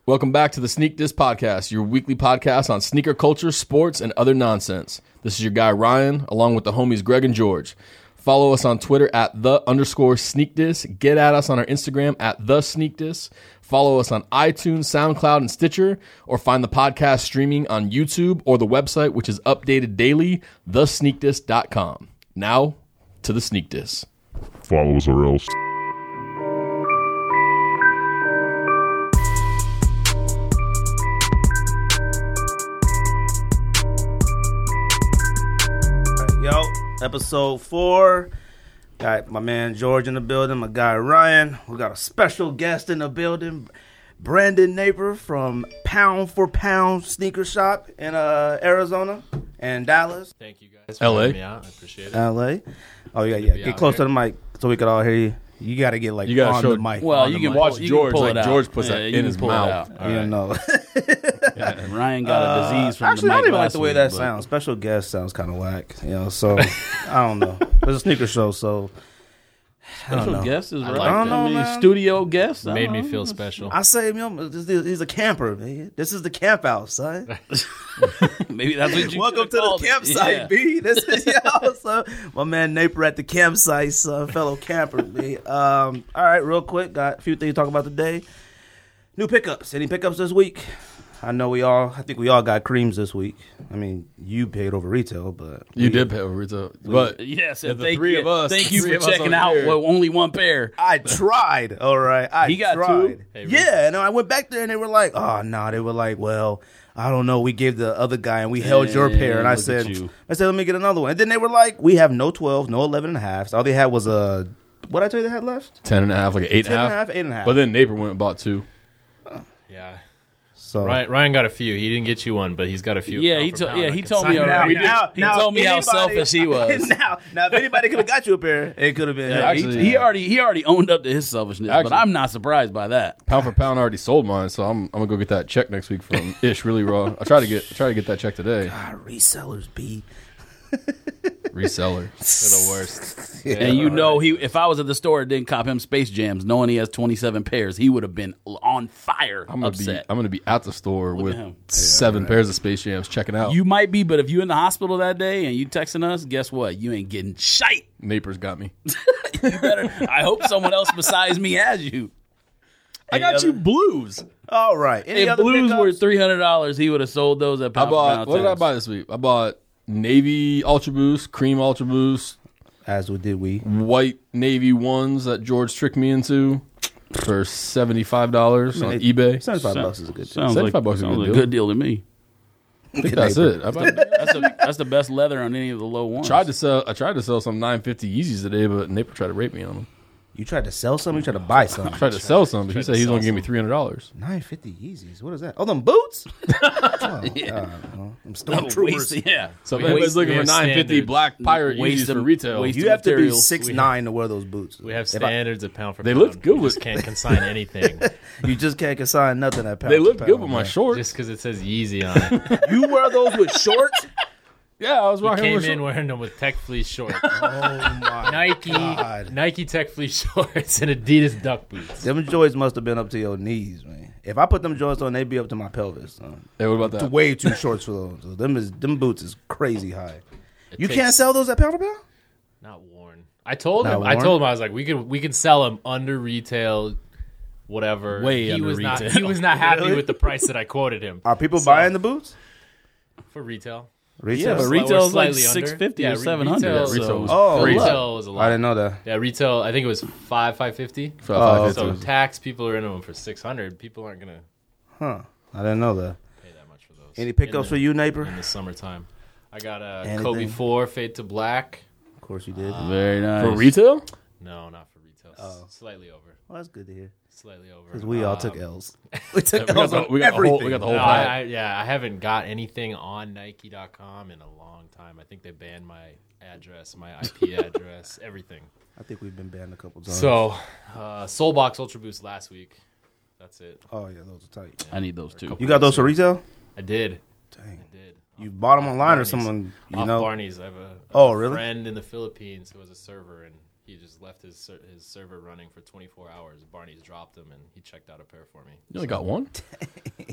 Welcome back to the Sneak Diss Podcast, your weekly podcast on sneaker culture, sports, and other nonsense. This is your guy Ryan, along with the homies Greg and George. Follow us on Twitter at @the_SneakDiss. Get at us on our Instagram at @TheSneakDiss. Follow us on iTunes, SoundCloud, and Stitcher, or find the podcast streaming on YouTube or the website, which is updated daily, thesneakdiss.com. Now, to the Sneak Diss. Follow us or else. Yo, episode 4. Got my man George in the building, my guy Ryan. We got a special guest in the building, Brandon Naper from Pound for Pound Sneaker Shop in Arizona and Dallas. Thank you guys for LA. having me out. I appreciate it. LA. Oh, yeah. be Get out close here. to the mic so we can all hear you. You got to get like You gotta on show- the mic. Well, on you the can mic. Watch you George, pull like it out. George puts that you in can his pull it mouth. out. You don't know. Ryan got a disease from Actually, the I mic don't even like last the way week, that but- sounds. Special guest sounds kind of whack, So I don't know. It's a sneaker show, so I don't Special know. guest is right. like that. I don't know, man. Studio guest I Made don't me know. feel special. I say, he's a camper, man. This is the camp out, son. Maybe that's what you Welcome to should've the called it. campsite, Yeah. B. This is son. My man Naper at the campsite, son. Fellow camper, B. All right, real quick, got a few things to talk about today. New pickups. Any pickups this week? I think we all got creams this week. I mean, you paid over retail, but You did pay over retail. But Yes, Yeah, and the thank three you, of us- Thank you three for of us checking on out here. with only one pair. I tried. All right. He got tried. two? Hey, Yeah, and I went back there and they were like, oh, no. They were like, well, I don't know. We gave the other guy and we held your pair. And I look said, at you. let me get another one. And then they were like, we have no 12, no 11 and a half. So all they had was what did I tell you they had left? 10.5, like an 8.5. 10 and a half, 8 and a half. But then Naper went and bought 2. Yeah. So Ryan got a few. He didn't get you one, but he's got a few. Yeah, pound he for told. pound. Yeah, I he can told me sign already. that. He told me how selfish he was. now, if anybody could have got you a pair, it could have been. Yeah, Actually, he already owned up to his selfishness, Actually- but I'm not surprised by that. Pound for pound already sold mine, so I'm gonna go get that check next week from Ish Really Raw. I try to get that check today. God, resellers, B. Reseller. They're the worst. And if I was at the store and didn't cop him Space Jams, knowing he has 27 pairs, he would have been on fire, I'm upset. gonna be at the store with at him. 7 pairs of Space Jams checking out. You might be, but if you in the hospital that day and you texting us, guess what? You ain't getting shite. Naper's got me. You better. I hope someone else besides me has you. I got you blues. All right. Any If other blues were pickups? $300, he would have sold those at Pound for Pound. What did I buy this week? I bought Navy Ultra Boost, Cream Ultra Boost, As we did we. white Navy ones that George tricked me into for $75 on eBay. $75 is a good deal. Sounds like, $75 is a sounds good like deal. a good deal to me. I think that's it. That's the best leather on any of the low ones. I tried to sell some 950 Yeezys today, but Naper tried to rape me on them. You tried to sell some? You tried to buy some? I tried to sell some, but he said he's sell gonna give me $300. 950 Yeezys. What is that? Oh, them boots? Yeah. Them Waste- stormtroopers. yeah. So if We anybody's have- looking we for have 950 standards. black pirate Waste Yeezys for them- retail, waste You have to be materials. 6'9" to wear those boots. We have If I- standards at pound for They pound. look good We with- just can't consign anything You just can't consign nothing at pound they for looked pound, good with my man. shorts. just because it says Yeezy on it. You wear those with shorts? Yeah, I was He rocking came with in shorts. wearing them with Tech Fleece shorts, Oh, my God. Nike Tech Fleece shorts, and Adidas duck boots. Them joints must have been up to your knees, man. If I put them joints on, they'd be up to my pelvis. Son. Hey, what about that? Way too shorts for those. So them boots is crazy high. You takes- can't sell those at pound for pound? Not worn. I told Not him. I worn? told him I was like, we can sell them under retail, whatever. Way he under was not. retail. He was not happy Really? with the price that I quoted him Are people So- buying the boots? for retail. Retail? Yeah, but Sli- retail's or like slightly under. $650 Yeah, or $700. retail- so- retail was Oh, crazy. Retail was a lot. I didn't know that. Yeah, retail. I think it was $550. For Oh, So 550. tax, people are in them for $600. People aren't gonna Huh. I didn't know that. pay that much for those. Any pickups for you, neighbor? in the summertime? I got a Anything? Kobe 4 Fade to Black. Of course you did. Very nice. For retail? No, not for retail. Oh. Slightly over. Well, that's good to hear. Slightly over. Because we all took L's. We took We got L's the, on we got the everything. whole. We got the No, whole pack. I haven't got anything on Nike.com in a long time. I think they banned my address, my IP address, everything. I think we've been banned a couple times. So, Soulbox Ultra Boost last week. That's it. Oh, yeah, those are tight. I need those too. You got those for retail? I did. Dang. I did. You bought them online or Barney's. someone you Off know? Barney's. I have Oh, really? friend in the Philippines who was a server, and he just left his server running for 24 hours. Barney's dropped him, and he checked out a pair for me. You only got one?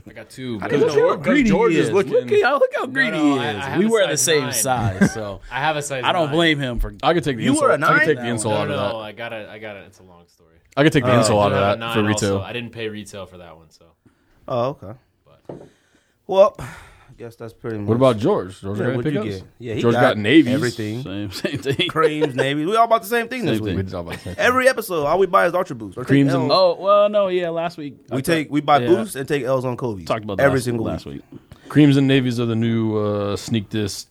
I got two. Look how greedy George he is is. looking. Look how greedy no, he I is. have We a wear the size same 9. size, so I have a size. I don't 9. blame him for. I could take the You insole. were a I could 9? take the insole No, out of no, that. I got it. It's a long story. I could take the insole out I got of a that for 9 retail. also. I didn't pay retail for that one, so. Oh, okay. But Well, I guess that's pretty much. What about George? George Yeah, got any what'd you pickups? get? Yeah, he George got navies. everything. Same thing. Creams, navies. We all about the same thing this Same week. We did all about the same thing. Every episode, all we buy is Ultra Boost. Or take Creams and- L's. Oh well, no, yeah. Last week We buy yeah. Boost and take L's on Kobe. Talked about that every last, single last week. week. Creams and navies are the new sneak disc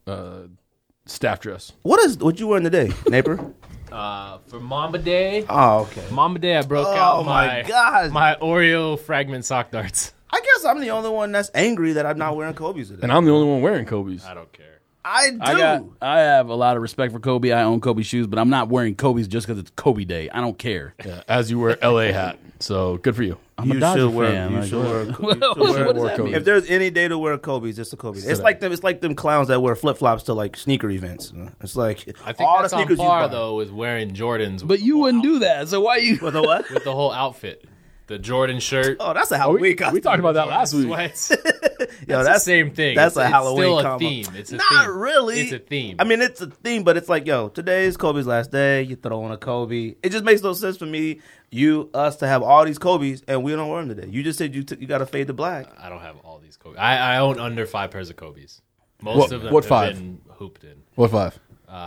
staff dress. What you wearing today, neighbor? for Mamba Day, Oh, okay. Mamba Day, I broke Oh out my God. my Oreo fragment sock darts. I guess I'm the only one that's angry that I'm not wearing Kobe's today. And I'm the only one wearing Kobe's. I don't care. I do. I have a lot of respect for Kobe. I own Kobe shoes, but I'm not wearing Kobe's just because it's Kobe Day. I don't care. Yeah, as you wear LA hat. So good for you. I'm a You Dodger should wear. fan. You Like, should wear. You should what wear does that mean? If there's any day to wear Kobe's, it's a Kobe. It's like them clowns that wear flip flops to like sneaker events. It's like I think all that's the on sneakers par you buy. though with wearing Jordans. But you wouldn't do that. So why you? With the what? with the whole outfit, the Jordan shirt, Oh, that's a Halloween costume. We talked about that last week. sweats. Yo, That's the same thing. That's It's a Halloween still a combo. theme. It's a Not theme. really. It's a theme. I mean, it's a theme, but it's like, yo, today's Kobe's last day. You throw on a Kobe. It just makes no sense for me, us to have all these Kobe's and we don't wear them today. You just said you got to fade to black. I don't have all these Kobe. I own under 5 pairs of Kobe's. Most of them what have 5? been hooped in. What 5?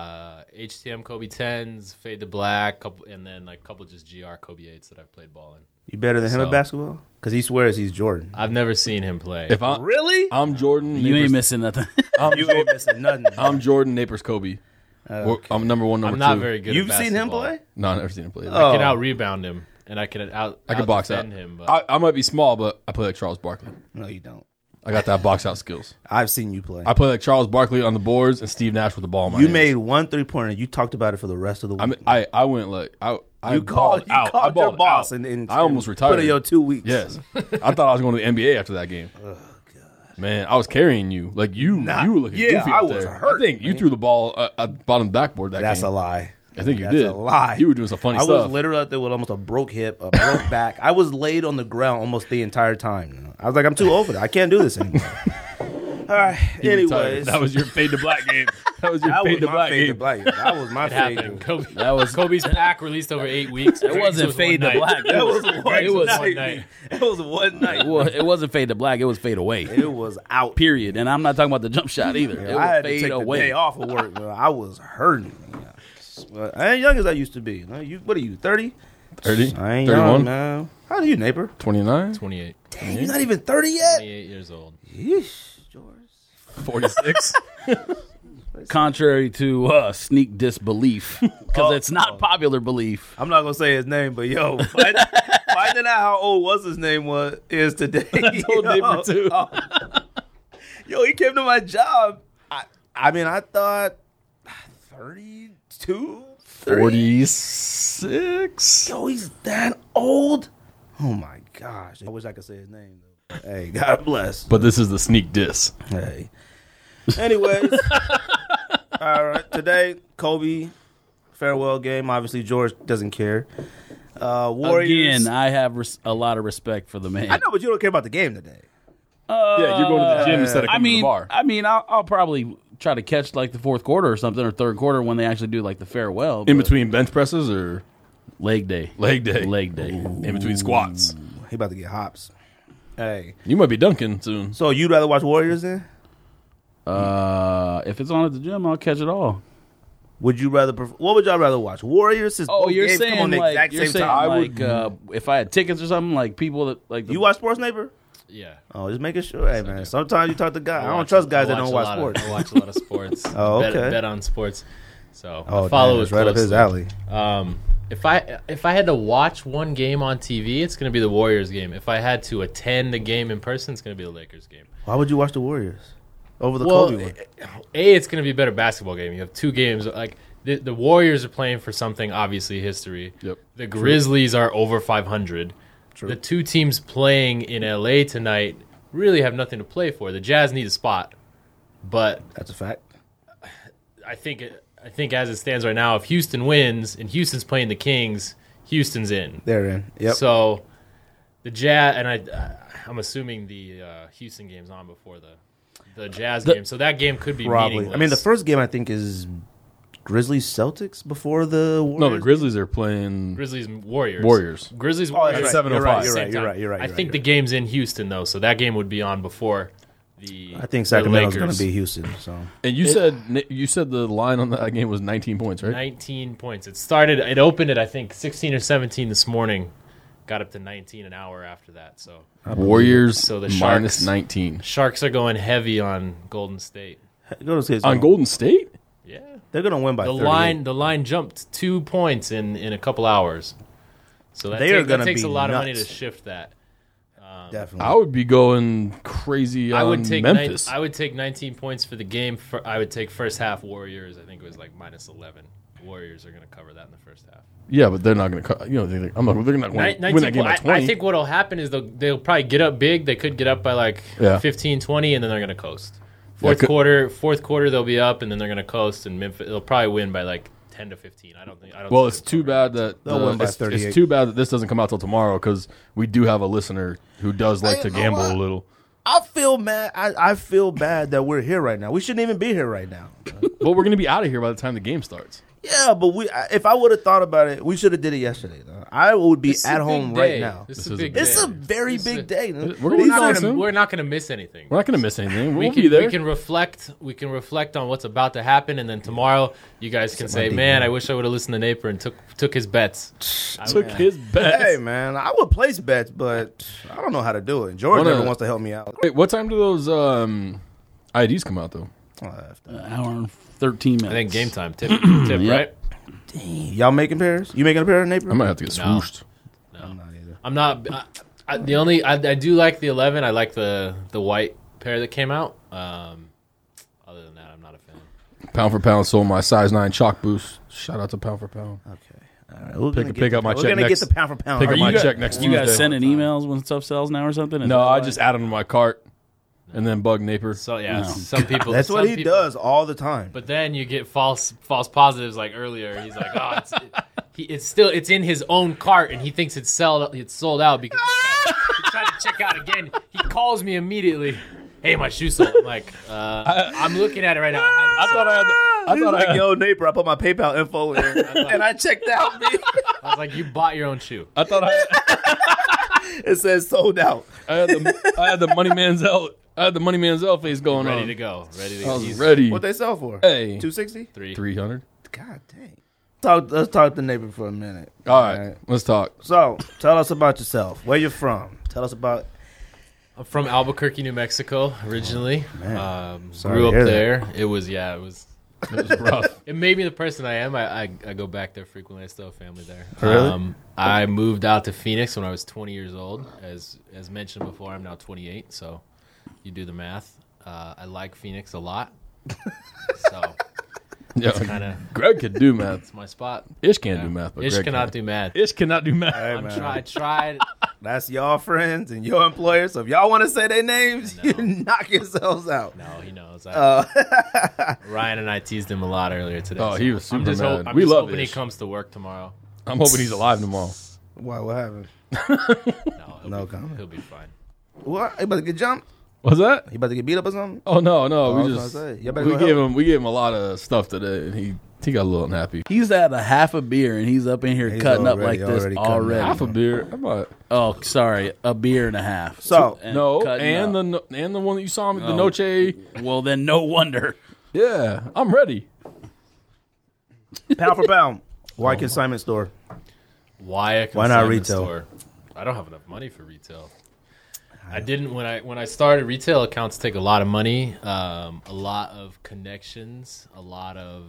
HTM Kobe 10s, fade to black, and then like a couple just GR Kobe 8s that I've played ball in. You better than him So- at basketball? Because he swears he's Jordan. I've never seen him play. If I'm Really? I'm Jordan, You ain't Napers- missing nothing. You ain't missing nothing. I'm Jordan, Napers, Kobe. I'm number 1, number I'm not 2. very good. You've at seen him basketball. play? No, I've never seen him play. Oh. I can out rebound him, and I can I can box out. defend him. But I might be small, but I play like Charles Barkley. No, you don't. I got that box out skills. I've seen you play. I play like Charles Barkley on the boards and Steve Nash with the ball in my You hands. made 1 3-pointer. You talked about it for the rest of the week. I mean, I went like I you balled called, out. I your balled boss out. and I almost retired. Put in your 2 weeks. Yes, I thought I was going to the NBA after that game. Oh god, man, I was carrying you like you. Nah, you were looking yeah, goofy I out was there. hurt, I think you man. threw the ball at bottom backboard that That's game. a lie. I think you That's did. a lie. You were doing some funny I stuff. was literally out there with almost a broke hip, a broke back. I was laid on the ground almost the entire time. You know? I was like, I'm too old for that. I can't do this anymore. All right. You retired. Anyways, That was your fade to black game. That was your that fade was to my black fade to game. black. That was my it fade. happened. Kobe, That was Kobe's pack released over 8 weeks. It wasn't fade to black. That was one It was night. one night. It was one night. it wasn't fade to black. It was fade away. It was out. Period. And I'm not talking about the jump shot either. It I was had to fade take away. the day off of work. Man. I was hurting. But I ain't young as I used to be. What are you, 30? 30, I ain't 31, young, man. How old are you, neighbor? 29, 28. Dang, you're not even 30 yet? 28 years old. Yeesh, George. 46. Contrary to sneak disbelief, because it's not popular belief. I'm not gonna say his name, but yo, finding out how old was his name is today. I told neighbor too. Yo, he came to my job. I mean, I thought 32, 46. Yo, he's that old. Oh my gosh! I wish I could say his name. Though. Hey, God bless. But this is the sneak diss. Hey. Anyways, all right. Today, Kobe farewell game. Obviously, George doesn't care. Warriors. Again, I have a lot of respect for the man. I know, but you don't care about the game today. Yeah, you're going to the gym instead of coming to the bar. I'll probably try to catch like the fourth quarter or something, or third quarter when they actually do like the farewell. In but between bench presses or leg day, leg day? leg day. In between squats. He about to get hops. Hey, You might be dunking soon. so you'd rather watch Warriors then? If it's on at the gym, I'll catch it all. Would you rather? What would y'all rather watch? Warriors? Since Oh, both you're games saying come on the like exact you're same saying time. like if I had tickets or something, like people that like You watch sports, neighbor? Yeah. Oh, just making sure. Hey, man. Sometimes you talk to guys. I don't watch- trust guys I that don't a watch lot sports. I watch a lot of sports. Oh, Bet- okay. Bet on sports. So Oh, I follow damn, it it's right up his closely. alley. If I had to watch one game on TV, it's going to be the Warriors game. If I had to attend the game in person, it's going to be the Lakers game. Why would you watch the Warriors over the Well, Kobe one? it's going to be a better basketball game. You have two games. Like the Warriors are playing for something, obviously history. Yep. The Grizzlies are over 500. True. The two teams playing in LA tonight really have nothing to play for. The Jazz need a spot, but That's a fact. I think as it stands right now, if Houston wins and Houston's playing the Kings, Houston's in. They're in. Yep. So the Jazz, and I'm assuming the Houston game's on before the Jazz game, so that game could be Probably. meaningless. I mean, the first game I think is Grizzlies Celtics before the Warriors. No, the Grizzlies are playing Grizzlies Warriors. Grizzlies Oh, Warriors. that's At right. 7:05. You're right. Same You're time. right. You're right. I you're think right, the game's in Houston though, so that game would be on before the. I think the Sacramento's going Lakers. to be Houston. So And you said the line on that game was 19 points, right? 19 points. It opened at I think 16 or 17 this morning. Got up to 19 an hour after that. So Warriors So the minus Sharks- 19 Sharks are going heavy on Golden State. go to States on Golden State. Yeah. They're going to win by The 38. line jumped 2 points in a couple hours. So They are that gonna takes be a lot of money nuts. to shift that. Definitely. I would be going crazy on I would take Memphis. I would take 19 points for the game. I would take first half Warriors. I think it was like minus 11. Warriors are going to cover that in the first half. yeah, but they're not going to. They're not going to win that game by 20. I think what'll happen is they'll probably get up big. They could get up by like Yeah. 15, 20, and then they're going to coast. Yeah, Fourth quarter they'll be up, and then they're going to coast, and Memphis they'll probably win by like 10 to 15. I don't Well, see it's them too covering bad that They'll win by it's 38. too bad that this doesn't come out till tomorrow because we do have a listener who does like to you know gamble what? a little. I feel mad. I feel bad that we're here right now. We shouldn't even be here right now. But we're going to be out of here by the time the game starts. Yeah, but if I would have thought about it, we should have did it yesterday. Though. I would be This is at a home big right day. now. This This is a is a big big It's day. a very This is big day. We're We're gonna not be gonna soon. we're not gonna miss anything. We're not going to miss anything. We We'll be there. can reflect. We can reflect on what's about to happen, and then tomorrow you guys can say, deep, "Man, man. I wish I would have listened to Napier and took his bets." Took his bet. Hey man, I would place bets, but I don't know how to do it. George Wanna- never wants to help me out. Wait, what time do those IDs come out, though? An hour and 13 minutes. I think game time tip, Yep. right? Y'all making pairs? You making a pair, Napier? I might have to get No. swooshed. I'm not either. I'm not. I do like the 11. I like the white pair that came out. Other than that, I'm not a fan. Pound for pound sold my size 9 chalk boost. Shout out to Pound for Pound. Okay. All right. We're gonna pick up my we're check gonna next- get the pound for pound. pick up Are my you check next You guys Tuesday. sending emails when stuff sells now or something? Is No, that I why? just add them to my cart and then bug Napier. So yeah, No. some people. That's what some he people- does all the time. But then you get false positives like earlier. He's like, oh, it's in his own cart, and he thinks it's sold out because he tried to check out again. He calls me immediately. Hey, my shoe sold. I'm like, I'm looking at it right now. I thought I had. He's like, yo, Napier, I put my PayPal info in, and I checked out. I was like, you bought your own shoe. I thought It says sold out. I had the Money Manziel. I had the Money Manziel face going Ready on. to go. Ready to I go. was He's ready. What they sell for? Hey, 260. 300. God dang. Let's talk to Napier for a minute. All right, let's talk. So, tell us about yourself. Where you're from. Tell us about. I'm from Albuquerque, New Mexico, originally. Sorry Grew to up hear that. there. It was It was rough. It made me the person I am. I go back there frequently. I still have family there. Really? I moved out to Phoenix when I was 20 years old. As mentioned before, I'm now 28, so you do the math. I like Phoenix a lot. So Yeah, kind of Greg could do math. it's my spot. Ish can't do math, but Ish Greg cannot can. do math. Ish cannot do math. Hey, I man. tried. That's y'all friends and your employers. So if y'all want to say their names, I know. you knock yourselves out. No, he knows. Uh, Ryan and I teased him a lot earlier today. Oh, he was super I'm just mad. I'm We just love hoping he Ish. comes to work tomorrow. I'm hoping he's alive tomorrow. Why? What happened? No, No comment. He'll be fine. What? He about to get jumped? What's that? He about to get beat up or something? Oh no, I we was just gonna say, you better we go gave help. him a lot of stuff today, and he got a little unhappy. He's had a half a beer and he's up in here He's cutting up already- like this already cutting already. up. Half a beer. I'm not, Oh, sorry, a beer and a half. So, no, cutting and up. the one that you saw me, the Oh. Noche. Well, then no wonder. Yeah, I'm ready. Pound for pound. Why consignment store? Why a Why not consignment retail? store? I don't have enough money for retail. I didn't when I started. Retail accounts take a lot of money, a lot of connections, a lot of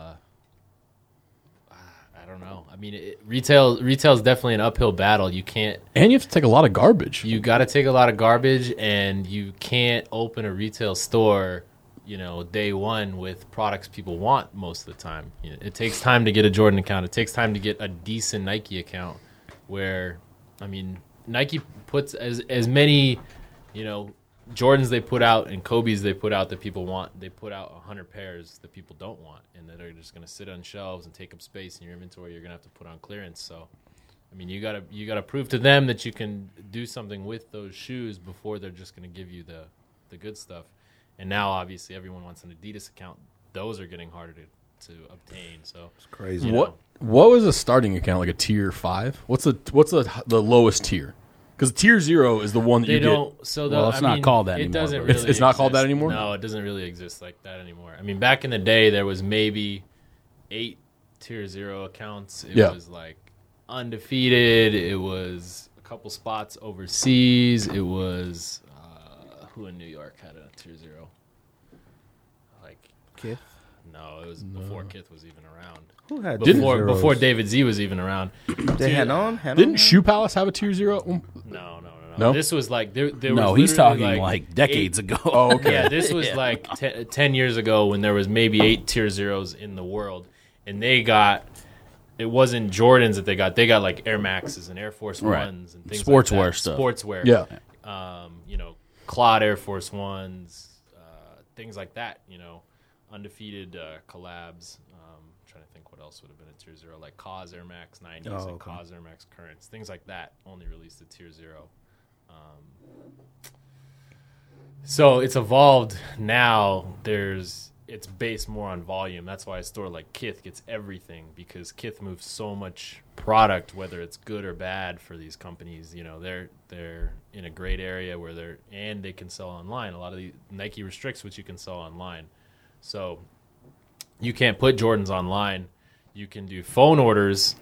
I don't know. I mean, retail is definitely an uphill battle. You can't. And you have to take a lot of garbage. You got to take a lot of garbage, and you can't open a retail store, day one with products people want most of the time. It takes time to get a Jordan account. It takes time to get a decent Nike account where, I mean, Nike puts as many, Jordans they put out and Kobe's they put out that people want. They put out 100 pairs that people don't want and that are just going to sit on shelves and take up space in your inventory. You're going to have to put on clearance. So, I mean, you gotta prove to them that you can do something with those shoes before they're just going to give you the good stuff. And now, obviously, everyone wants an Adidas account. Those are getting harder to obtain. So It's crazy. What was a starting account, like a tier 5? What's the lowest tier? Because tier 0 is the one that they you don't. get. So Well, it's not called that It anymore, doesn't but- really. It's not called that exist. anymore? No, it doesn't really exist like that anymore. I mean, back in the day, there was maybe 8 tier 0 accounts. It Yeah. was like undefeated. It was a couple spots overseas. It was who in New York had a tier 0? Like Kith? no, it was before Kith was even around. Who had Before David Z was even around. They had on? Didn't Shoe Palace have a tier 0? No. No? This was like there No, was he's literally, talking like decades ago. Oh, okay. Yeah, this was like 10 years ago when there was maybe 8 tier 0s in the world, and they got. It wasn't Jordans that they got. They got like Air Maxes and Air Force Right. Ones and things Sportswear like that. stuff. Sportswear. Yeah. Claude Air Force Ones, things like that. Undefeated collabs. Trying to think what else would have been a tier 0, like Cause Air Max 90s Oh, and okay. Cause Air Max Currents, things like that. Only released at tier 0. So it's evolved now. It's based more on volume. That's why a store like Kith gets everything, because Kith moves so much product, whether it's good or bad for these companies. They're in a great area where they can sell online. A lot of the Nike restricts what you can sell online. So you can't put Jordans online. You can do phone orders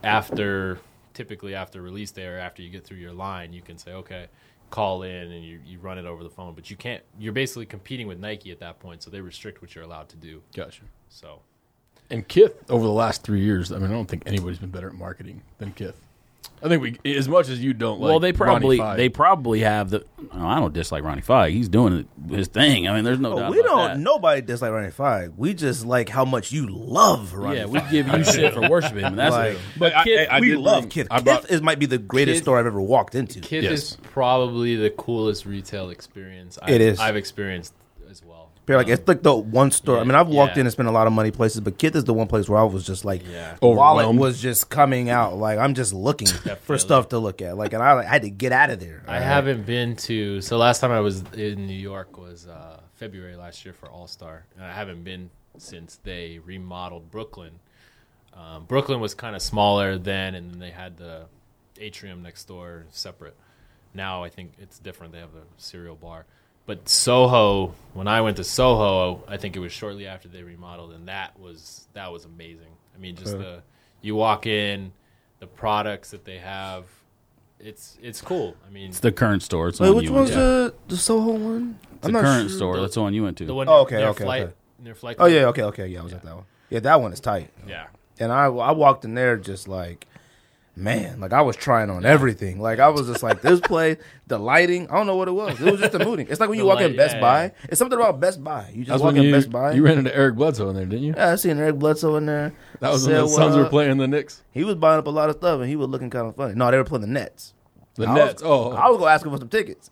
typically after release day or after you get through your line. You can say, okay, call in and you run it over the phone, but you can't. You're basically competing with Nike at that point, so they restrict what you're allowed to do. Gotcha. So And Kith, over the last 3 years, I mean, I don't think anybody's been better at marketing than Kith. I think as much as you don't like Well, they Ronnie Fieg. probably have the. I don't dislike Ronnie Fieg. He's doing his thing. I mean, there's no doubt We about don't. that. Nobody dislike Ronnie Fieg. We just like how much you love Ronnie. Yeah, Fieg. we give you shit for worshiping him. That's Like, but I- Kith, I we did love bring- Kith. I brought- Kith might be the greatest Kith- store I've ever walked into. Kith Yes. is probably the coolest retail experience It is. I've experienced as well. Like it's like the one store. I mean, I've walked Yeah. in and spent a lot of money places, but Kith is the one place where I was just like, Yeah. wallet Overwhelmed. was just coming out. Like I'm just looking for stuff to look at. Like, and I had to get out of there. I haven't been to. So last time I was in New York was February last year for All Star, and I haven't been since they remodeled Brooklyn. Brooklyn was kind of smaller then, and then they had the atrium next door separate. Now I think it's different. They have a cereal bar. But Soho, when I went to Soho, I think it was shortly after they remodeled, and that was amazing. I mean, just you walk in, the products that they have, it's cool. I mean, it's the current store. It's Wait, on which you one's went to. the Soho one? It's the current store. That's the one you went to. the one Oh, okay, near okay, Flight, okay. near Flight Oh Club. yeah, okay, yeah. I was at that one. Yeah, that one is tight. Yeah. And I walked in there just like, man, like I was trying on everything. Like I was just like, this place, the lighting, I don't know what it was. It was just the mooding. It's like when you The walk in light, Best yeah, Buy. yeah. It's something about Best Buy. You just That's walk when in Best Buy. you ran into Eric Bledsoe in there, didn't you? Yeah, I seen Eric Bledsoe in there. That was when Said the what Suns were up. playing the Knicks. He was buying up a lot of stuff, and he was looking kind of funny. No, they were playing the Nets. The I Nets. Was, I was gonna ask him for some tickets.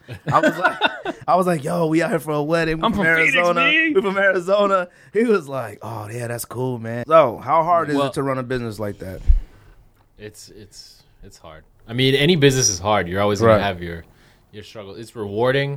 I was like, yo, we out here for a wedding. I'm from Phoenix, Arizona. me. We from Arizona. He was like, oh yeah, that's cool, man. So, how hard is it to run a business like that? It's hard. I mean, any business is hard. You're always going Right. to have your struggle. It's rewarding,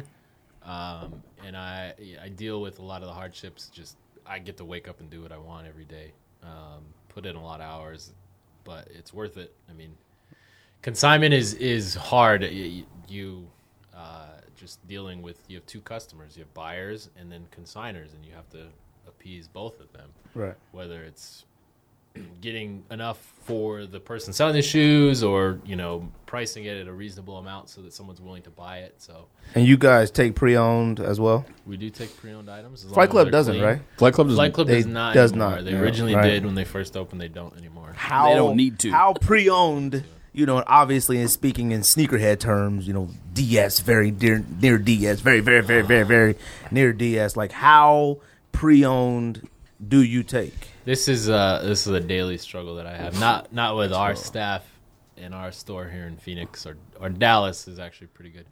and I deal with a lot of the hardships. Just I get to wake up and do what I want every day. Put in a lot of hours, but it's worth it. I mean, consignment is hard. You just dealing with, you have two customers. You have buyers and then consigners, and you have to appease both of them. Right. Whether it's getting enough for the person selling the shoes, or pricing it at a reasonable amount so that someone's willing to buy it. So And you guys take pre-owned as well? we do take pre-owned items. As long Flight as Club they're doesn't, clean. right? Flight Club doesn't. Flight Club They does not. does anymore. not, They yeah, originally right. did when they first opened. They don't anymore. How They don't need to. How pre-owned, obviously in speaking in sneakerhead terms, DS, very near DS, very, very, very, very, very near DS. Like, how pre-owned do you take? This is a daily struggle that I have. Not with our staff in our store here in Phoenix, or Dallas is actually pretty good.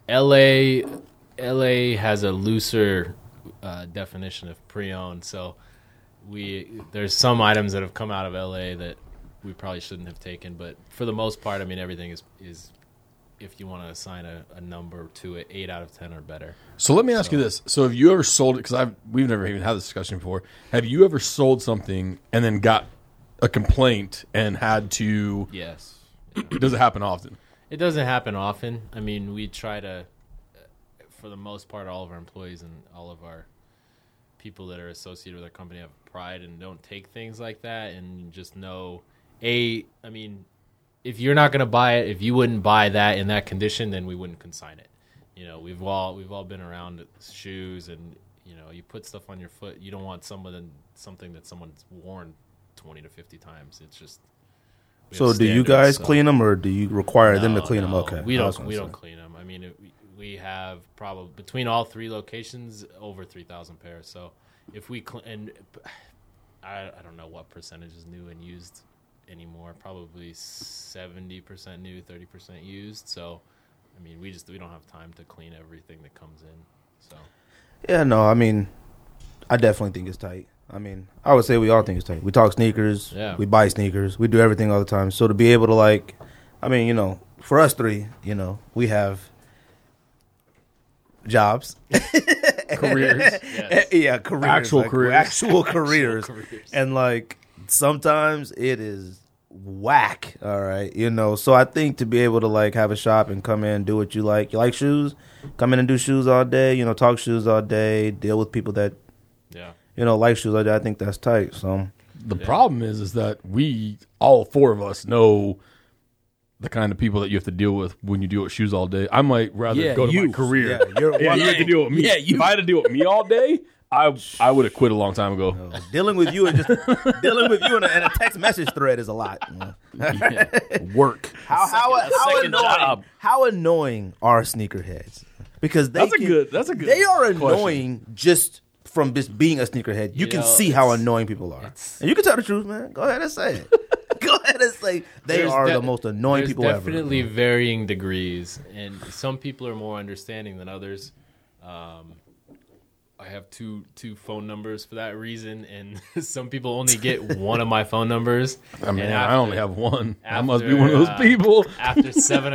LA has a looser definition of pre-owned, so there's some items that have come out of LA that we probably shouldn't have taken. But for the most part, I mean, everything is if you want to assign a number to it, 8 out of 10 or better. So let me ask you this: so have you ever sold it? Because we've never even had this discussion before. Have you ever sold something and then got a complaint and had to? Yes. Does it happen often? It doesn't happen often. I mean, we try to, for the most part, all of our employees and all of our people that are associated with our company have pride and don't take things like that, and just know, I mean, if you're not going to buy it, if you wouldn't buy that in that condition, then we wouldn't consign it. You know, we've all been around shoes, and you know, you put stuff on your foot, you don't want something that someone's worn 20 to 50 times. It's just. So do you guys clean them, or do you require them to clean them? Okay, we don't clean them. I mean, we have probably between all 3 locations over 3,000 pairs. So if we I don't know what percentage is new and used anymore. Probably 70% new, 30% used. So I mean, we don't have time to clean everything that comes in. So yeah, no, I mean, I definitely think it's tight. I mean, I would say we all think it's tight. We talk sneakers. Yeah. We buy sneakers. We do everything all the time. So to be able to, like, I mean, you know, for us 3, you know, we have jobs. Careers. yes. Yeah, careers. Actual careers. Actual careers. And, like, sometimes it is whack, all right? You know, so I think to be able to, like, have a shop and come in and do what you like. You like shoes? Come in and do shoes all day, you know, talk shoes all day, deal with people that, you know, like shoes like that. I think that's tight. So the problem is that we, all 4 of us, know the kind of people that you have to deal with when you deal with shoes all day. I might rather go to my career. Yeah, you have to deal with me. If I had to deal with me all day, I would have quit a long time ago. Dealing with you and just dealing with you in a text message thread is a lot. You know? Work. How annoying are sneakerheads? Because that's a good. They are question. annoying just from just being a sneakerhead. You can see how annoying people are, and you can tell the truth, man. Go ahead and say it. Go ahead and say they are the most annoying people ever. There's definitely varying degrees, and some people are more understanding than others. I have two phone numbers for that reason, and some people only get one of my phone numbers. I mean, I only have one. I must be one of those people. After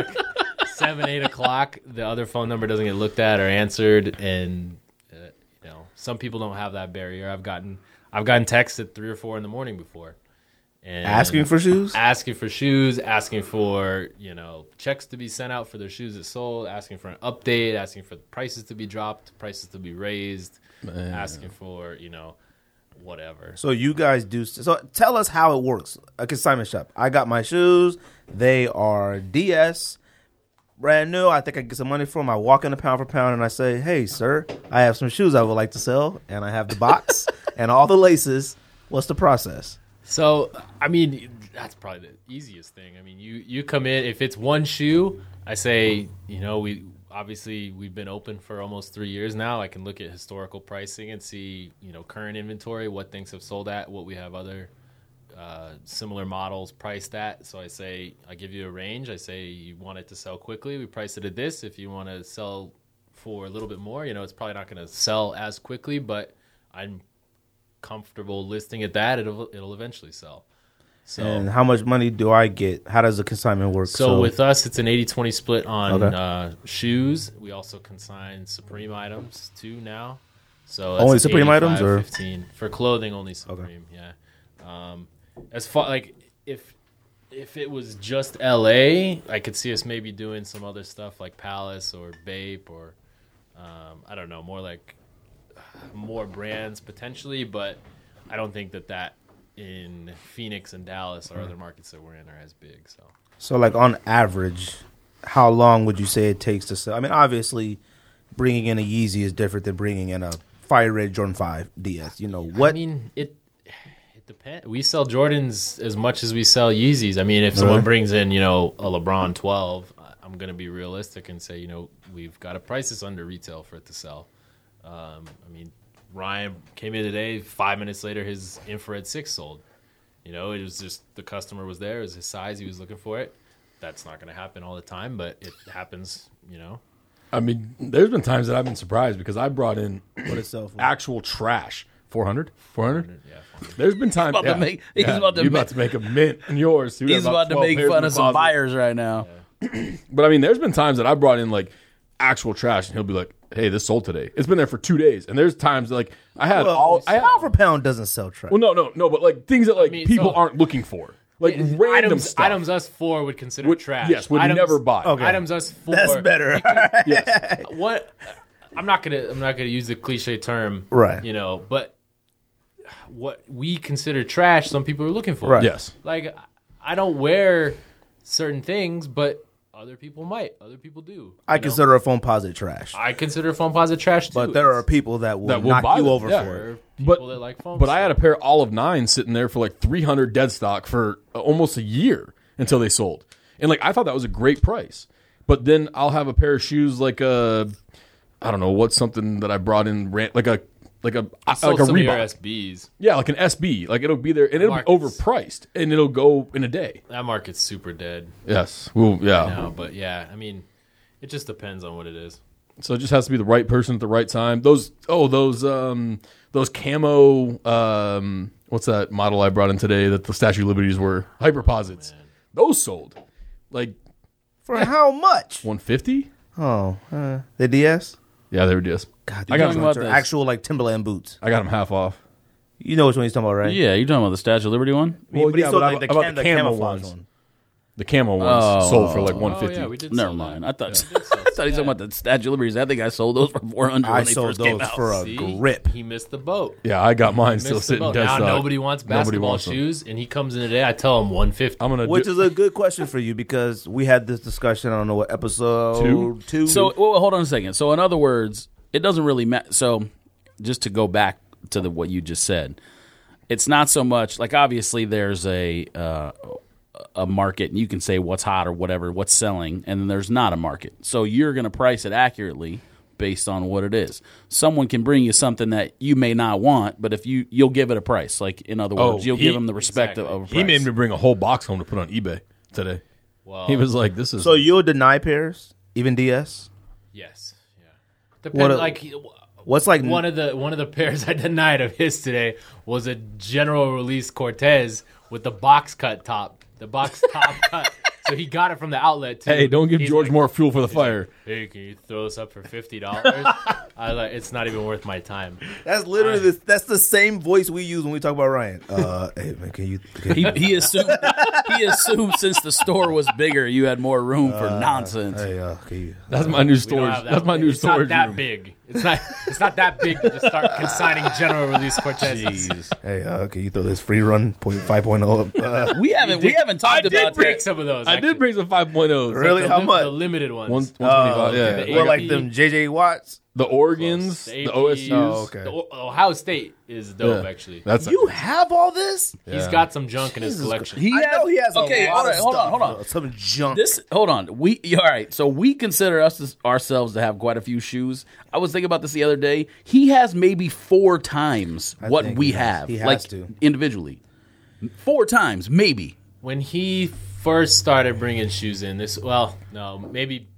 8 o'clock, the other phone number doesn't get looked at or answered, and you know, some people don't have that barrier. I've gotten texts at 3 or 4 in the morning before. And asking for shoes, asking for, you know, checks to be sent out for their shoes that sold, asking for an update, asking for the prices to be dropped, prices to be raised, asking for, you know, whatever. So you guys do. So tell us how it works. A consignment shop. I got my shoes. They are DS, brand new. I think I can get some money for them. I walk in a pound for pound and I say, "Hey, sir, I have some shoes I would like to sell, and I have the box and all the laces. What's the process?" So, I mean, that's probably the easiest thing. I mean, you come in, if it's one shoe, I say, you know, we've been open for almost 3 years now. I can look at historical pricing and see, you know, current inventory, what things have sold at, what we have other similar models priced at. So I give you a range. I say, you want it to sell quickly, we price it at this. If you want to sell for a little bit more, you know, it's probably not going to sell as quickly, but I'm comfortable listing at that. It'll eventually sell. So, and how much money do I get? How does the consignment work? So with us, it's an 80-20 split on shoes. We also consign Supreme items too now. So that's only Supreme items, or 15 for clothing? Only Supreme. Okay. Yeah. As far like if it was just LA, I could see us maybe doing some other stuff like Palace or Bape or I don't know, more brands potentially, but I don't think that in Phoenix and Dallas or other markets that we're in are as big. So like on average, how long would you say it takes to sell? I mean, obviously, bringing in a Yeezy is different than bringing in a Fire Red Jordan 5 DS. You know what? I mean, it depends. We sell Jordans as much as we sell Yeezys. I mean, if someone brings in, you know, a LeBron 12, I'm going to be realistic and say, you know, we've got to price this under retail for it to sell. I mean, Ryan came in today. 5 minutes later, his Infrared 6 sold. You know, it was just the customer was there. It was his size. He was looking for it. That's not going to happen all the time, but it happens, you know. I mean, there's been times that I've been surprised because I brought in what itself actual trash 400? 400? Yeah. There's been times. about to make- he's about to you're make- about to make a mint in yours. He's about to make fun of some buyers right now. But I mean, there's been times that I brought in like actual trash, and he'll be like, "Hey, this sold today. It's been there for 2 days." And there's times like I had pound for pound doesn't sell trash. Well, no, but like things that like mean, people so- aren't looking for, like random stuff. Items us four would consider trash. Yes, would items, never buy. Okay. Items us four. That's better. Yes. What? I'm not gonna use the cliche term, Right. You know, but what we consider trash, some people are looking for. Right. Yes. Like, I don't wear certain things, but other people might. Other people do. I you know? consider a phone posit trash. I consider foam posit trash too. But there are people that will knock buy you them, over yeah. for There it. are people But that like foam. but I had a pair of Olive 9 sitting there for like 300 dead stock for almost a year until they sold, and like I thought that was a great price. But then I'll have a pair of shoes like a, I don't know what's something that I brought in like a sold some of your Reebok. SBs. Yeah, like an SB. Like it'll be there and it'll be Markets. overpriced and it'll go in a day. That market's super dead Yes. Well, yeah. now, but yeah, I mean, it just depends on what it is. So it just has to be the right person at the right time. Those camo what's that model I brought in today that the Statue of Liberties were Hyperposits. Those sold. Like For how much? 150? Oh, the DS? Yeah, they were just. God, I got these them, ones about are this. actual like Timberland boots. I got them half off. You know which one he's talking about, right? Yeah, you're talking about the Statue of Liberty one? Well, but he yeah, sold but like about the camo camouflage ones. one. The camo ones sold for like Oh 150. yeah, we did. Never sell mind. that. I thought he was talking about the Statue of Liberty. I think I sold those for 400 I when they sold first came those out. for a See? grip. He missed the boat. Yeah, I got mine Missed still the sitting boat. dead Now stock. nobody wants basketball wants them. shoes, and he comes in today. I tell him 150. I'm gonna Which do, is a good question for you because we had this discussion. I don't know what episode two. So, well, hold on a second. So, in other words, it doesn't really matter. So, just to go back to what you just said, it's not so much like obviously there's a market, and you can say what's hot or whatever, what's selling, and then there's not a market. So you're going to price it accurately based on what it is. Someone can bring you something that you may not want, but if you'll give it a price. Like in other words, you'll give them the respect of a price. He made me bring a whole box home to put on eBay today. Well, He was like, "This is So you'll deny pairs, even DS? yes, yeah. Depends. What- What's like one of the pairs I denied of his today was a General Release Cortez with the box cut top, the box top cut. So he got it from the outlet too. Hey, don't give He's George like, more fuel for the fire." Hey, can you throw this up for $50? I was like, it's not even worth my time. That's literally that's the same voice we use when we talk about Ryan. Hey man, can you? He assumed since the store was bigger, you had more room for nonsense. Hey, can you? That's my new We don't storage. have that. That's my new It's storage not that room. big. It's not that big to just start consigning General Release Cortezes. Hey, can you throw this free run 5.0 up? We haven't talked I did about break that. some of those. I did bring some 5.0s. Really? Like How The much? limited ones. 125. Yeah. the Well, like AP. them JJ Watts. The Oregons, The the APs. OSUs. Oh, okay. The Ohio State is dope, Yeah. actually. That's You have all this? He's got some junk in his collection. He I know he has a okay, lot of hold stuff. on. Some junk. Hold on. All right. So we consider ourselves to have quite a few shoes. I was thinking about this the other day. He has maybe 4 times what think we he has. have, He has like to. individually. 4 times, maybe. When he first started bringing shoes in, maybe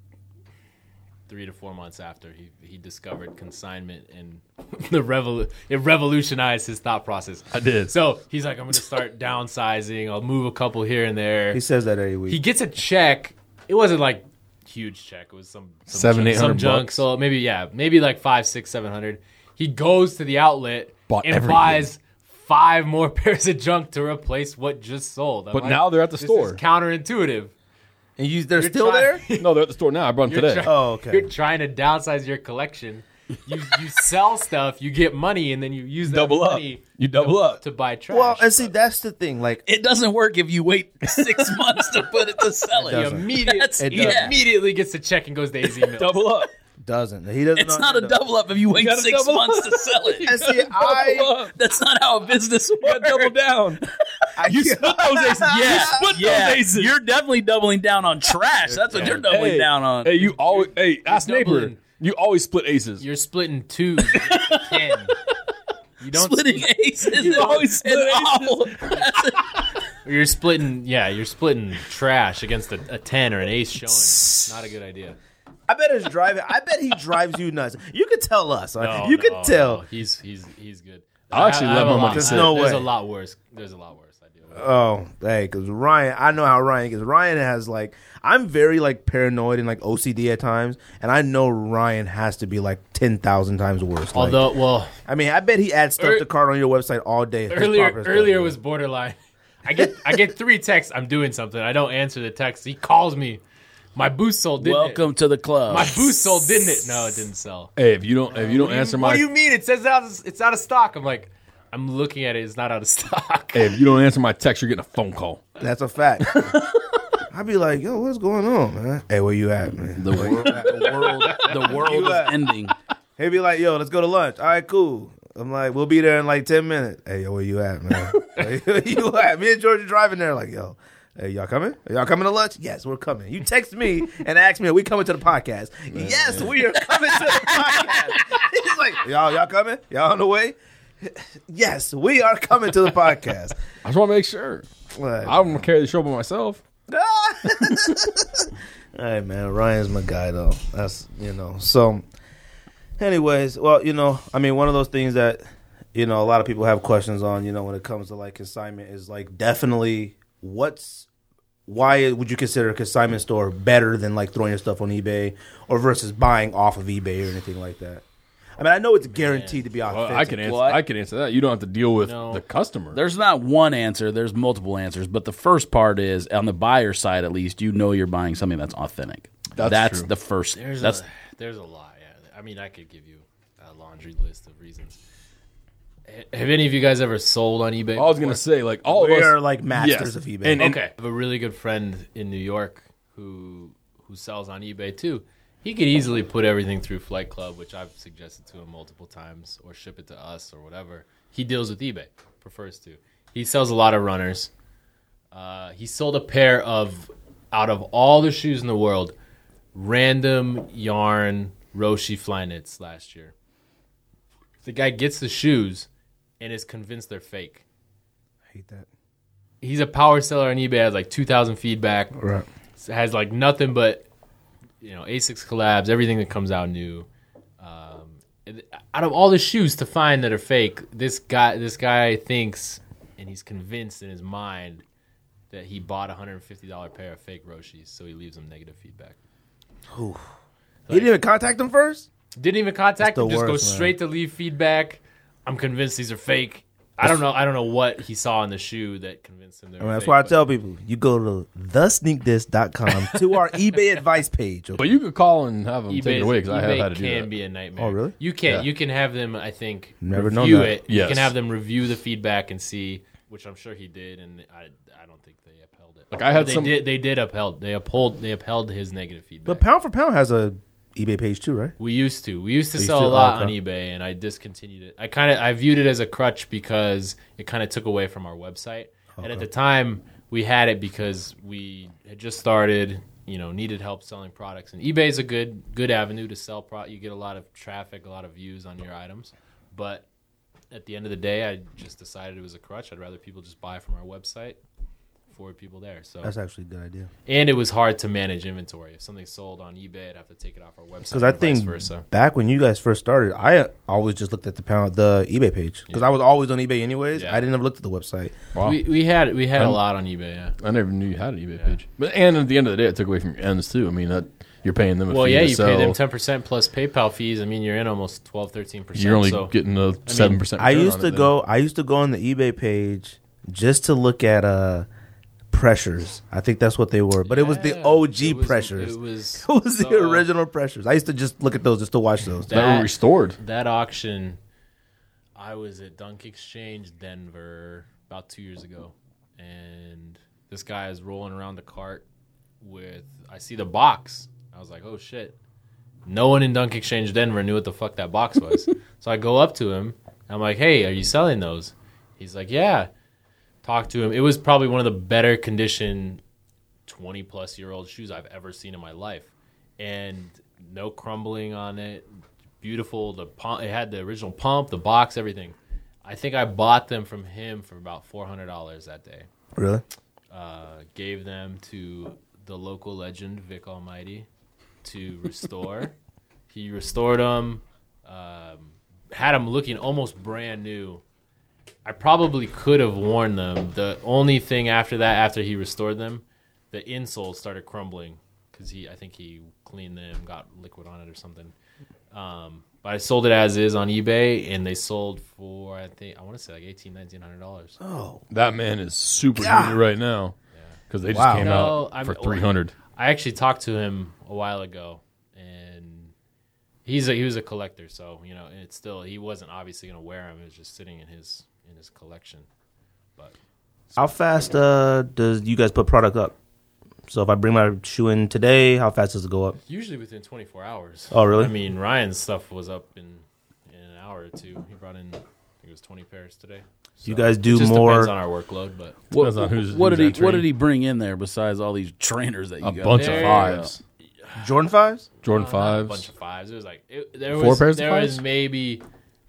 3 to 4 months after he discovered consignment and it revolutionized his thought process. I did. So he's like, I'm going to start downsizing. I'll move a couple here and there. He says that every week. He gets a check. It wasn't like huge check. It was some $700-800 junk. bucks. So maybe like $500, $600, $700. He goes to the outlet Bought and everything. buys 5 more pairs of junk to replace what just sold. I'm But like, now they're at the this store. is counterintuitive. and they're You're still trying- there? No, they're at the store now. I brought them today. Oh, okay. You're trying to downsize your collection. You sell stuff, you get money, and then you use that Double up. money You double up. to buy trash. Well, and see, that's the thing. Like, It doesn't work if you wait 6 months to put it to sell it. It he doesn't. It he doesn't. immediately gets the check and goes to AZ Mills. Double up. doesn't. He doesn't. It's know not how a to- double up if you wait gotta 6 double months up. to sell it. And see, That's not how a business works. Double down. you split those aces. Yeah, split those yeah. aces. You're definitely doubling down on trash. That's what you're doubling Hey, down on. Hey, you always. Hey, ask neighbor. doubling. You always split aces. You're splitting 2s, you get to 10. You don't Splitting aces. You always split aces. awful. You're splitting trash against a 10 or an ace showing. Not a good idea. I bet he drives you nuts. You could tell us. No, you could tell. no, he's good. I'll actually let my money There's sit. no There's way. a lot worse. There's a lot worse. I deal with. Oh, hey, because Ryan, I know how Ryan is. Ryan has like, I'm very like paranoid and like OCD at times, and I know Ryan has to be like 10,000 times worse. Like, Although, well, I mean, I bet he adds stuff to cart on your website all day. His progress earlier does. was borderline. I get 3 texts. I'm doing something. I don't answer the text. He calls me. My boost sold, didn't Welcome to the club. it? My boost sold, didn't it? No, it didn't sell. Hey, if you don't answer What my do you mean? It says it's out of stock. I'm like, I'm looking at it. It's not out of stock. hey, if you don't answer my text, you're getting a phone call. That's a fact. I'd be like, yo, what's going on, man? Hey, where you at, man? the world is ending. He'd be like, yo, let's go to lunch. All right, cool. I'm like, we'll be there in like 10 minutes. Hey, yo, where you at, man? Where you at? Me and George are driving there like, yo, hey, y'all coming? Are y'all coming to lunch? Yes, we're coming. You text me and ask me, are we coming to the podcast? Yes, we are coming to the podcast. He's like, y'all coming? Y'all on the way? Yes, we are coming to the podcast. I just want to make sure. Like, I don't carry the show by myself. Hey, man, Ryan's my guy, though. That's, so anyways, well, I mean, one of those things that, a lot of people have questions on, when it comes to like consignment is like definitely why would you consider a consignment store better than like throwing your stuff on eBay or versus buying off of eBay or anything like that? I mean, I know it's guaranteed to be authentic. Well, I can answer. What? I can answer that. You don't have to deal with No. the customer. There's not one answer. There's multiple answers. But the first part is, on the buyer side at least, you're buying something that's authentic. That's true. the first. There's That's a lot. Yeah. I mean, I could give you a laundry list of reasons. Have any of you guys ever sold on eBay? I was gonna say like all We of us are like masters yes. of eBay. And Okay. I have a really good friend in New York who sells on eBay too. He could easily put everything through Flight Club, which I've suggested to him multiple times, or ship it to us or whatever. He deals with eBay, prefers to. He sells a lot of runners. He sold a pair of, out of all the shoes in the world, random yarn Roshi Flyknits last year. The guy gets the shoes and is convinced they're fake. I hate that. He's a power seller on eBay, has like 2,000 feedback. Right. Has like nothing but, Asics collabs, everything that comes out new. Out of all the shoes to find that are fake, this guy thinks, and he's convinced in his mind that he bought a $150 pair of fake Roshis, so he leaves them negative feedback. He didn't even contact them first? Didn't even contact That's him, the just worst, goes man. straight to leave feedback. I'm convinced these are fake. I don't know what he saw in the shoe that convinced him they were I mean, that's fake, why I but- tell people, you go to thesneakdis.com to our eBay advice page. But you could call and have them take it away because I have eBay had to do can that. be a nightmare. Oh, really? You can Yeah. you can have them. I think Never known review that. it. You Yes. can have them review the feedback and see, which I'm sure he did, and I don't think they upheld it. Like, I had But some- they did upheld his negative feedback. But Pound for Pound has a eBay page too, right? We used to used sell to? a lot Oh, okay. on eBay, and I discontinued it. I viewed it as a crutch because it kind of took away from our website. And at the time, we had it because we had just started, needed help selling products. And eBay is a good avenue to sell products. You get a lot of traffic, a lot of views on your items. But at the end of the day, I just decided it was a crutch. I'd rather people just buy from our website, forward people there. So That's actually a good idea. and it was hard to manage inventory. If something sold on eBay, I'd have to take it off our website. Because I and vice think versa. back when you guys first started, I always just looked at the eBay page because I was always on eBay anyways. Yeah. I didn't ever look at the website. Wow. We had a lot on eBay. Yeah. I never knew you had an eBay page. But and at the end of the day, it took away from your ends too. I mean, that you're paying them a Well, fee yeah, to you sell. pay them 10% plus PayPal fees. I mean, you're in almost 12-13%. You're only so getting a 7%. I used to go on the eBay page just to look at pressures. I think that's what they were, but it was the Yeah, OG it was- pressures. It was, It was the so- original pressures. I used to just look at those just to watch those. that were restored. That auction, I was at Dunk Exchange, Denver, about 2 years ago, and this guy is rolling around the cart with. I see the box. I was like, "Oh shit!" No one in Dunk Exchange, Denver, knew what the fuck that box was. So I go up to him. I'm like, "Hey, are you selling those?" He's like, "Yeah." Talk to him. It was probably one of the better condition 20-plus-year-old shoes I've ever seen in my life, and no crumbling on it. Beautiful. It had the original pump, the box, everything. I think I bought them from him for about $400 that day. Really? Gave them to the local legend Vic Almighty to restore. He restored them. Had them looking almost brand new. I probably could have worn them. The only thing after that, after he restored them, the insole started crumbling because I think he cleaned them, got liquid on it or something. But I sold it as is on eBay, and they sold for I want to say like $1,800-$1,900. Oh, That man is super heated right now because they just came No, out for 300. I actually talked to him a while ago, and he was a collector, so it's still he wasn't obviously going to wear them. It was just sitting in his collection. But how fast does you guys put product up? So if I bring my shoe in today, how fast does it go up? usually within 24 hours. Oh, really? I mean, Ryan's stuff was up in an hour or two. He brought in, I think it was 20 pairs today. You guys It do just more. depends on our workload, but Depends on who's What entering. did he bring in there besides all these trainers that you A got? bunch of There- fives. Jordan 5s? Jordan not a fives. bunch of fives. It was like Four pairs of there fives? was maybe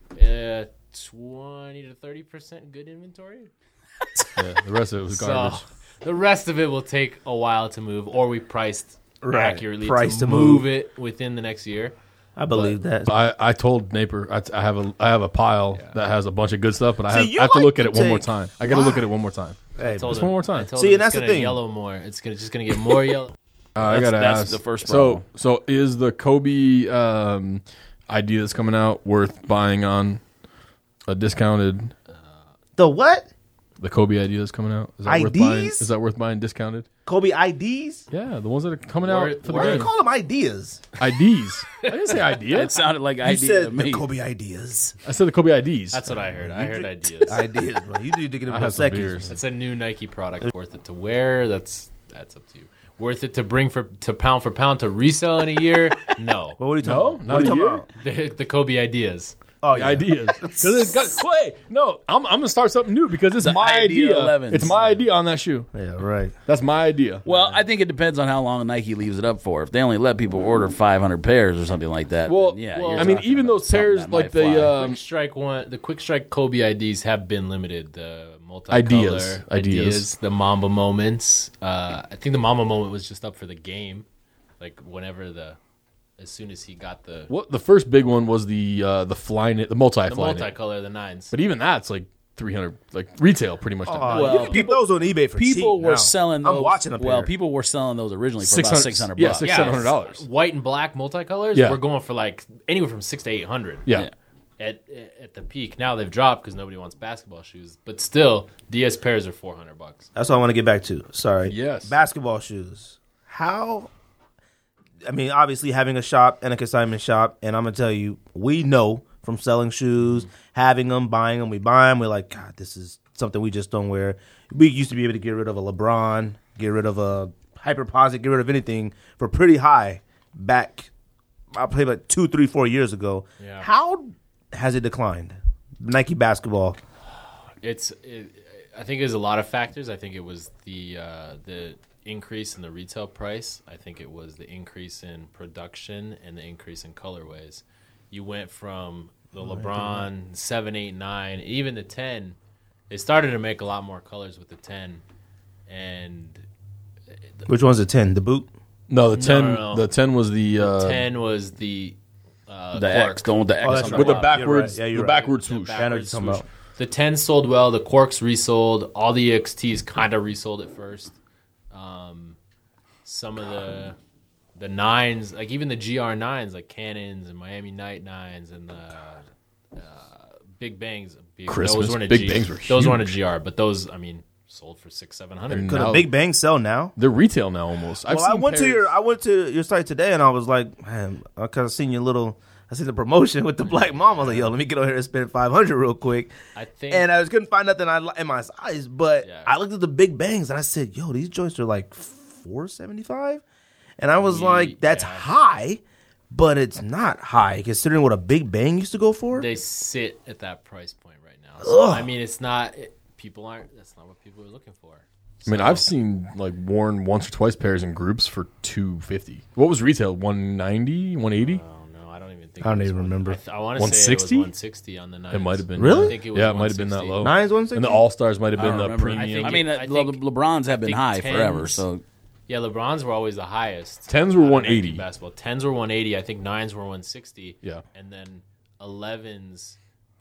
20 to 30% good inventory. Yeah, the rest of it was garbage. So the rest of it will take a while to move, or we priced Right. accurately Priced to to move move. it within the next year. I believe that. I told Napier I have a pile that has a bunch of good stuff, but I you have to like look at to it one more take- time. I got to look at it one more time. Hey, Told Just him- one more time. I told See, him and it's that's the gonna thing. Yellow more. It's just gonna get more yellow. I gotta that's ask. the first so problem. so is the Kobe idea that's coming out worth buying on a discounted? the what? The Kobe idea that's coming out. Is that worth IDs? buying? Is that worth buying discounted? Kobe IDs? Yeah, the ones that are coming Word- out for the Why do you game. call them ideas? IDs. I didn't say idea. It sounded like You idea to said me. the Kobe ideas. I said the Kobe IDs. That's what I heard. I heard ideas. Ideas, bro. You need to get I them had in some seconds. beers. It's a new Nike product. Worth it to wear? That's up to you. Worth it to bring to pound for pound to resell in a year? No. Well, what are you No? talking about? Not What are you a talking year? about? The Kobe ideas. Oh, The yeah. ideas. Because it's got Clay. No, I'm gonna start something new because it's my idea idea. 11s. It's my idea on that shoe. Yeah, right. That's my idea. Well, I think it depends on how long Nike leaves it up for. If they only let people order 500 pairs or something like that, Well, then yeah. well, you're I mean, talking even about those something pairs, that like might fly. the The Quick Strike Kobe IDs have been limited. The multicolor Ideas. ideas, the Mamba moments. I think the Mamba moment was just up for the game, like as soon as he got the what the first big one was the Flyknit, the multi Flyknit. multicolor, the nines. But even that's like 300, like retail, pretty much. You can get those on eBay for People cheap were now. selling those. I'm watching a pair. Well, people were selling those originally for about 600 yeah, bucks. $600. White and black multicolors. Yeah. We're going for like anywhere from $600 to $800. Yeah. At the peak. Now they've dropped because nobody wants basketball shoes. But still, DS pairs are $400. That's what I want to get back to. Sorry. Yes. Basketball shoes. How? I mean, obviously having a shop and a consignment shop, and I'm gonna tell you, we know from selling shoes, having them, buying them, we buy them. We're like, God, this is something we just don't wear. We used to be able to get rid of a LeBron, get rid of a Hyperposit, get rid of anything for pretty high back. I'll play like 2, 3, 4 years ago. Yeah. How has it declined? Nike basketball. I think there's a lot of factors. I think it was the increase in the retail price. I think it was the increase in production and the increase in colorways. You went from the LeBron 7, 8, 9, even the 10. They started to make a lot more colors with the 10, and Which one's the 10? The boot? No, the 10 no. the 10 was the 10 was the The X, the one with the X Oh, that's on the right. with the bottom. backwards You're right. Yeah, you're the right. backward swoosh. I know what you're talking about. The 10 sold well. The Quarks resold. All the XTs kind of resold at first. Some of the 9s, like even the GR 9s, like Cannons and Miami Night 9s and the Big Bangs. Christmas. Those weren't a Big G- Bangs were Those weren't a huge. GR, but those, I mean, sold for $600-$700. And Could now- a Big Bang sell now? They're retail now almost. Well, I went to your site today, and I was like, man, I kind of seen I seen the promotion with the Black Mom. I was like, yo, let me get over here and spend $500 real quick. I think And I just couldn't find nothing in my size, but Yeah. I looked at the Big Bangs and I said, yo, these joints are like $475, and I was like, that's Yeah. high, but it's not high considering what a Big Bang used to go for. they sit at that price point right now. So, Ugh. I mean, it's not people aren't. That's not what people are looking for. I mean, So- I've seen like worn once or twice pairs in groups for $250. What was retail? 190, 180? Oh no, I don't even think. I don't it was even remember. I want to say it was 160? 160 on the 9s. It might have been. Really? I think it was Yeah, it might have been that 160. low. Nines 160? And the All Stars might have I been don't the remember. premium. I mean, I think- LeBrons have been think high 10s forever, so Yeah, LeBrons were always the highest. 10s were out of 180. Nike basketball. 10s were 180. I think 9s were 160. Yeah. And then 11s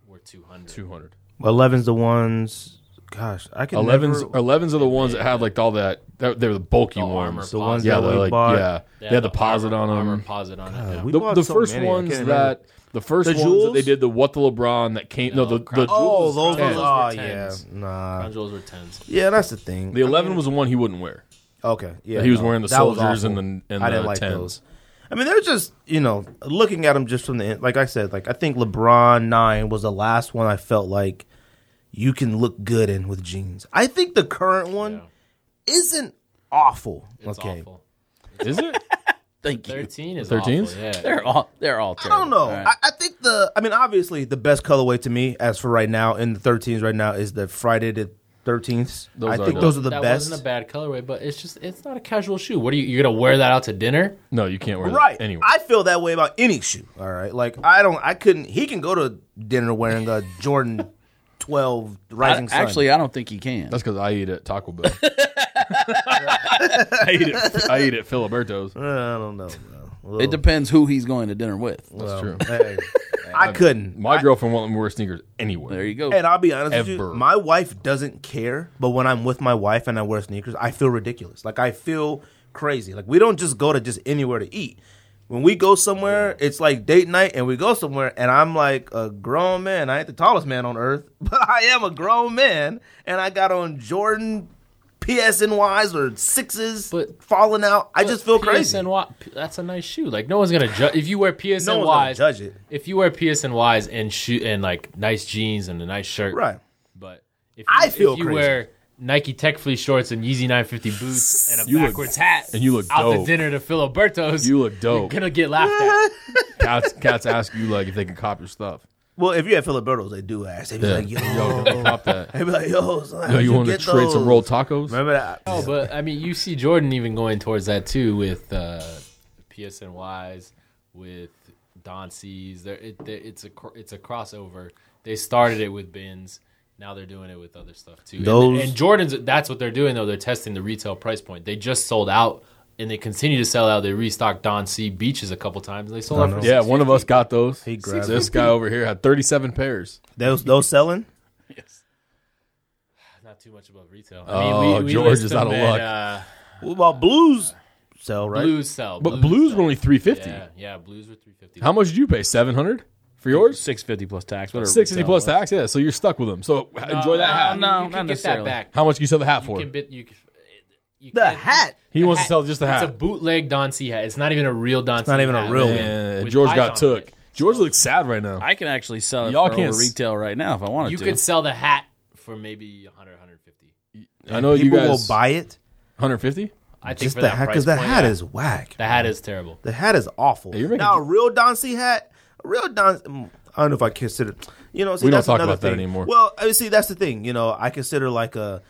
were 200. 200. 11's the ones. Gosh, I can 11's are the ones that had like all that. They're the bulky The armor ones. The ones Yeah, that they're we like bought. they had the posit on Armor them. posit on it. Yeah. we The, bought the so first many, I ones can't remember. the first The ones that jewels? they did the what the LeBron that came the Crown Oh, Jewels. those Crown ones. Jewels Oh, were yeah. 10s. Nah. Crown Jewels were 10s. Yeah, that's the thing. the 11 was the one he wouldn't wear. Okay. Yeah. He was wearing the that was soldiers awful. and the I didn't like 10s. those. I mean, they're just, looking at them just from the end. Like I said, like I think LeBron 9 was the last one I felt like you can look good in with jeans. I think the current one isn't awful. It's okay. awful. Is it? Thank you. 13 is 13s? awful. Yeah. They're all terrible. I don't know. All right. I think obviously the best colorway to me, as for right now, in the 13s right now, is the Friday the 13th. Those I are think dope. those are the that best. wasn't a bad colorway, but it's not a casual shoe. What are you're gonna wear that out to dinner? No, you can't wear Right. that anyway. I feel that way about any shoe. All right. Like he can go to dinner wearing a Jordan 12 Rising Sun. Actually, I don't think he can. That's because I eat at Taco Bell. I eat at Filiberto's. I don't know, bro. It depends who he's going to dinner with. That's true. Hey, I couldn't. My girlfriend won't let me wear sneakers anywhere. There you go. And I'll be honest with Ever. you, my wife doesn't care, but when I'm with my wife and I wear sneakers, I feel ridiculous. Like, I feel crazy. Like, we don't just go to just anywhere to eat. When we go somewhere, it's like date night, and we go somewhere, and I'm like a grown man. I ain't the tallest man on earth, but I am a grown man, and I got on Jordan PSNYs or 6s But- falling out. I just feel crazy. PSNY, that's a nice shoe. Like no one's gonna judge if you wear PSNYs. No one's gonna judge it. If you wear PSNYs and like nice jeans and a nice shirt, Right. But if I feel if you crazy. wear Nike Tech Fleece shorts and Yeezy 950 boots and a You look- backwards hat, and you look out dope. to dinner to Filiberto's, You look dope. You're gonna get laughed at. Cats ask you like if they can cop your stuff. Well, if you have Filiberto's, they do ask. They be like, yo, Can I cop that? they be like, yo, son, Yo, you want to get trade some those? rolled tacos? Remember that? Oh, but I mean, you see Jordan even going towards that too with PSNYs, with Don C's. It's a crossover. They started it with bins. Now they're doing it with other stuff too. Those- And Jordan's, that's what they're doing though. They're testing the retail price point. They just sold out and they continue to sell out. They restocked Don C Beaches a couple times. They sold out for Yeah, one of us got those. He grabbed This guy over here had 37 pairs. Those selling? not too much about retail. Oh, we George list is them out of at, luck. What about blues sell, right? Blues sell. But blues were only $350. Yeah, blues were $350. How much did you pay? $700 for yours? $650 plus tax. Whatever. $650 plus tax. Yeah, so you're stuck with them. So enjoy that hat. no, you not can get that necessarily. back. How much can you sell the hat You for? can you The can't- hat. He wants to sell just the It's a hat. bootleg Don C hat. It's not even a real Don C not even a hat. real one. Man, With George eyes got on took. it. George looks sad right now. I can actually sell it Y'all for can't over retail right now if I wanted You to. could sell the hat for maybe 100, 150. I know you People guys. will buy it. 150? I think Just for the that hat, price because the point, hat yeah. is whack. The hat is terrible. The hat is awful. Hey, you're making- Now, a real Don C hat, I don't know if I consider. See, We don't that's talk another about that thing. anymore. Well, see, that's the thing. I consider like a.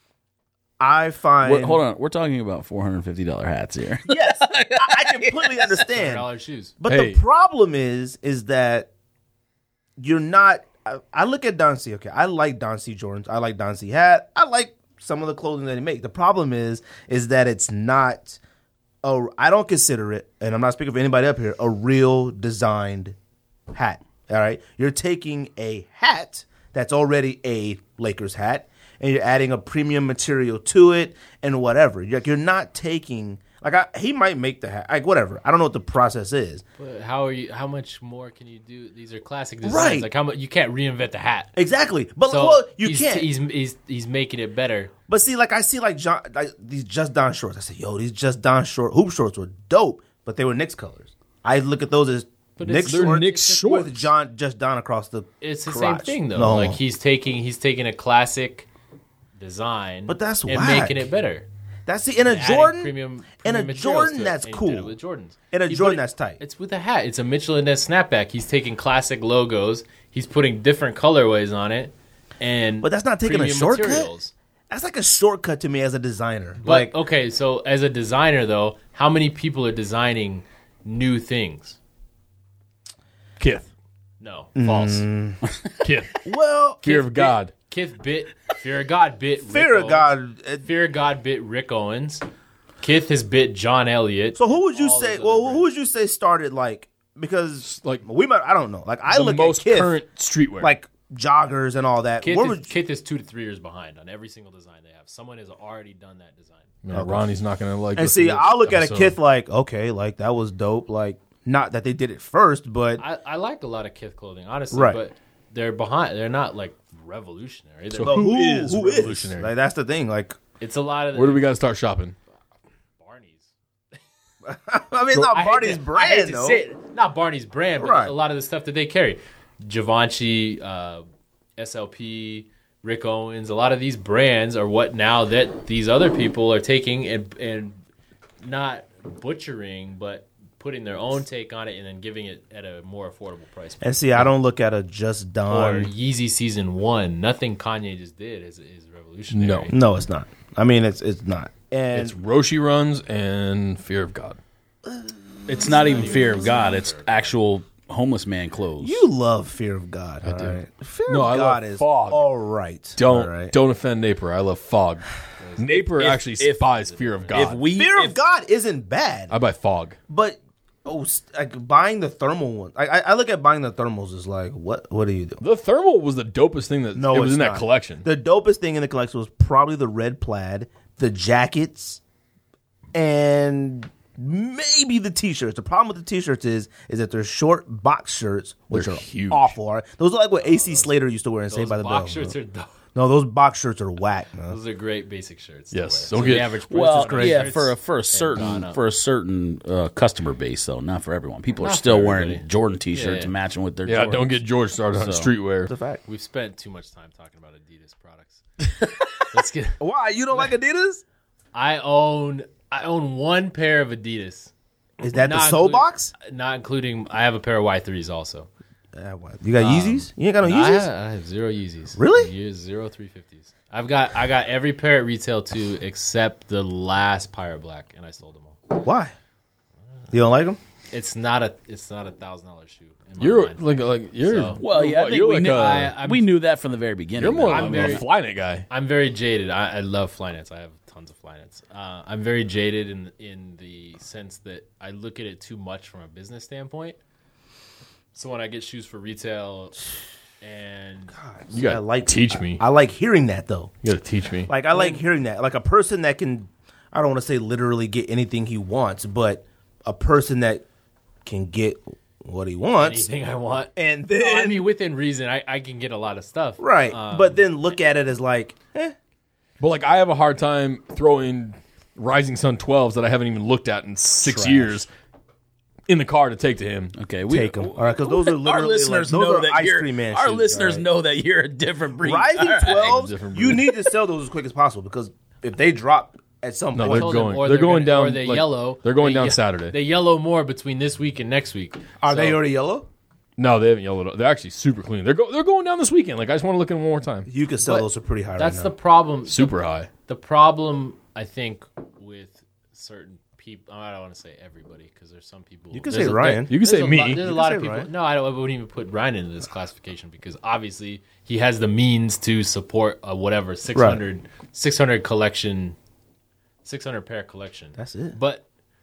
I find. Wait, hold on. We're talking about $450 hats here. Yes, I completely understand. $100 shoes. But Hey. the problem is that you're not. I look at Don C. Okay, I like Don C. Jordans. I like Don C. hat. I like some of the clothing that they make. The problem is that it's not. I don't consider it, and I'm not speaking for anybody up here, a real designed hat. All right, you're taking a hat that's already a Lakers hat, and you're adding a premium material to it, and whatever. You're not taking. He might make the hat, whatever. I don't know what the process is. But how much more can you do? These are classic designs. Right. Like how much you can't reinvent the hat. Exactly, but So you he's, can't. He's making it better. But see, I see John, these Just Don shorts. I say, yo, these Just Don hoop shorts were dope, but they were Knicks colors. I look at those as But Knicks they're shorts, Knicks shorts. with Just Don across the. It's the crotch. same thing though. No. Like he's taking a classic design, But that's and whack. making it better. That's in a Adding Jordan. premium in a materials Jordan, to it, that's and he cool. did it with Jordans. In a He Jordan, put it- that's tight. It's with a hat. It's a Mitchell and Ness snapback. He's taking classic logos. He's putting different colorways on it, and But that's not taking a premium shortcut. materials. That's like a shortcut to me as a designer. But okay, so as a designer though, how many people are designing new things? Kith. No, false. Kith. well, Fear of God. Kith bit Fear of God bit fear Rick of God. Fear of God bit Rick Owens. Kith has bit John Elliott. So who would you All say? those Well, other who would you say started because Like, I don't know. Like I the look most at Kith, current streetwear. like joggers and all that. Kith is 2 to 3 years behind on every single design they have. Someone has already done that design. Man, Ronnie's not gonna like. and listen see, to this I'll look at a episode. Kith like, okay, like that was dope. Like not that they did it first, but I like a lot of Kith clothing, honestly, Right. but they're behind. They're not like revolutionary. So They're- who is who revolutionary? Like that's the thing. Like it's a lot of the Where do we got to start shopping? Barney's. I mean, it's not I hate Barney's to- I hate brand to though. say it. Not Barney's brand, but Right. a lot of the stuff that they carry. Givenchy, SLP, Rick Owens, a lot of these brands are what now that these other people are taking and not butchering, but putting their own take on it and then giving it at a more affordable price point. And see, I don't look at a Just Or Done. Yeezy Season 1. Nothing Kanye just did is revolutionary. No, it's not. I mean, it's not. And It's Roshi runs and Fear of God. It's not even fear of God. It's actual homeless man clothes. you love Fear of God. I do. Fear No, of I God love is Fog. all right. Don't All right. don't offend Napier. I love Fog. Napier actually spies Fear of God. Fear of God isn't bad, I buy Fog. but like buying the thermal one. I look at buying the thermals as like, what do you do? The thermal was the dopest thing that No, it was it's in that not. collection. The dopest thing in the collection was probably the red plaid, the jackets, and maybe the t-shirts. The problem with the t-shirts is that they're short box shirts, which They're are huge. awful. Right? Those are like what AC Slater used to wear in Saved Those by the box Bell. shirts are dope. No, those box shirts are whack, man. Those are great basic shirts. to Yes. wear. Don't So get- the average price Well, is great. yeah, Shirts for a gone up. certain customer base though, not for everyone. People are Not still for wearing everybody. Jordan T-shirts Yeah. and matching with their Yeah, Jordans. don't get George started on So- streetwear. It's a fact. We've spent too much time talking about Adidas products. Let's get. Why? You don't like Adidas? I own one pair of Adidas. Is that the Not Soul including- Box? Not including. I have a pair of Y3s also. You got Yeezys? You ain't got no I Yeezys? have zero Yeezys. Really? Zero 350s. I got every pair at retail too, except the last Pirate Black, and I sold them all. Why? You don't like them? It's not a $1,000 shoe. In my You're mind. like you're So- Well, yeah, I what, think you're we like knew, I'm- we knew that from the very beginning. you're more though. like I'm a very- Flyknit guy. I'm very jaded. I love Flyknits. I have tons of Flyknits. I'm very jaded in the sense that I look at it too much from a business standpoint. So when I get shoes for retail, and You gotta I like teach me. I like hearing that though. You gotta teach me. Like I like hearing that. Like a person that can, I don't want to say literally get anything he wants, but a person that can get what he wants, anything I want, and No, then I mean within reason, I can get a lot of stuff. right, but then look at it as like, But like I have a hard time throwing Rising Sun 12s that I haven't even looked at in 6 years in the car to take to him. Okay, we take them. All right, because those are literally our listeners like, those know are that ice you're cream man. our shoes, listeners all right? know that you're a different breed. Rising All right. 12s, Different you breed. need to sell those as quick as possible because if they drop at some No, point, they're Told them, going. or They're going gonna- down. Or they like, yellow. They're going They down ye- Saturday. They yellow more between this week and next week. are they So- already yellow? No, they haven't yellowed. They're actually super clean. They're going down this weekend. Like I just want to look at them one more time. You can sell But those for pretty high. That's right the now. problem. Super high. The problem, I think, with certain people, I don't want to say everybody, because there's some people. You can there's say Ryan. You can say me. There's a You lot can of say people. Ryan. No, I wouldn't even put Ryan into this classification because obviously he has the means to support a whatever 600 collection, 600 pair collection. That's it. But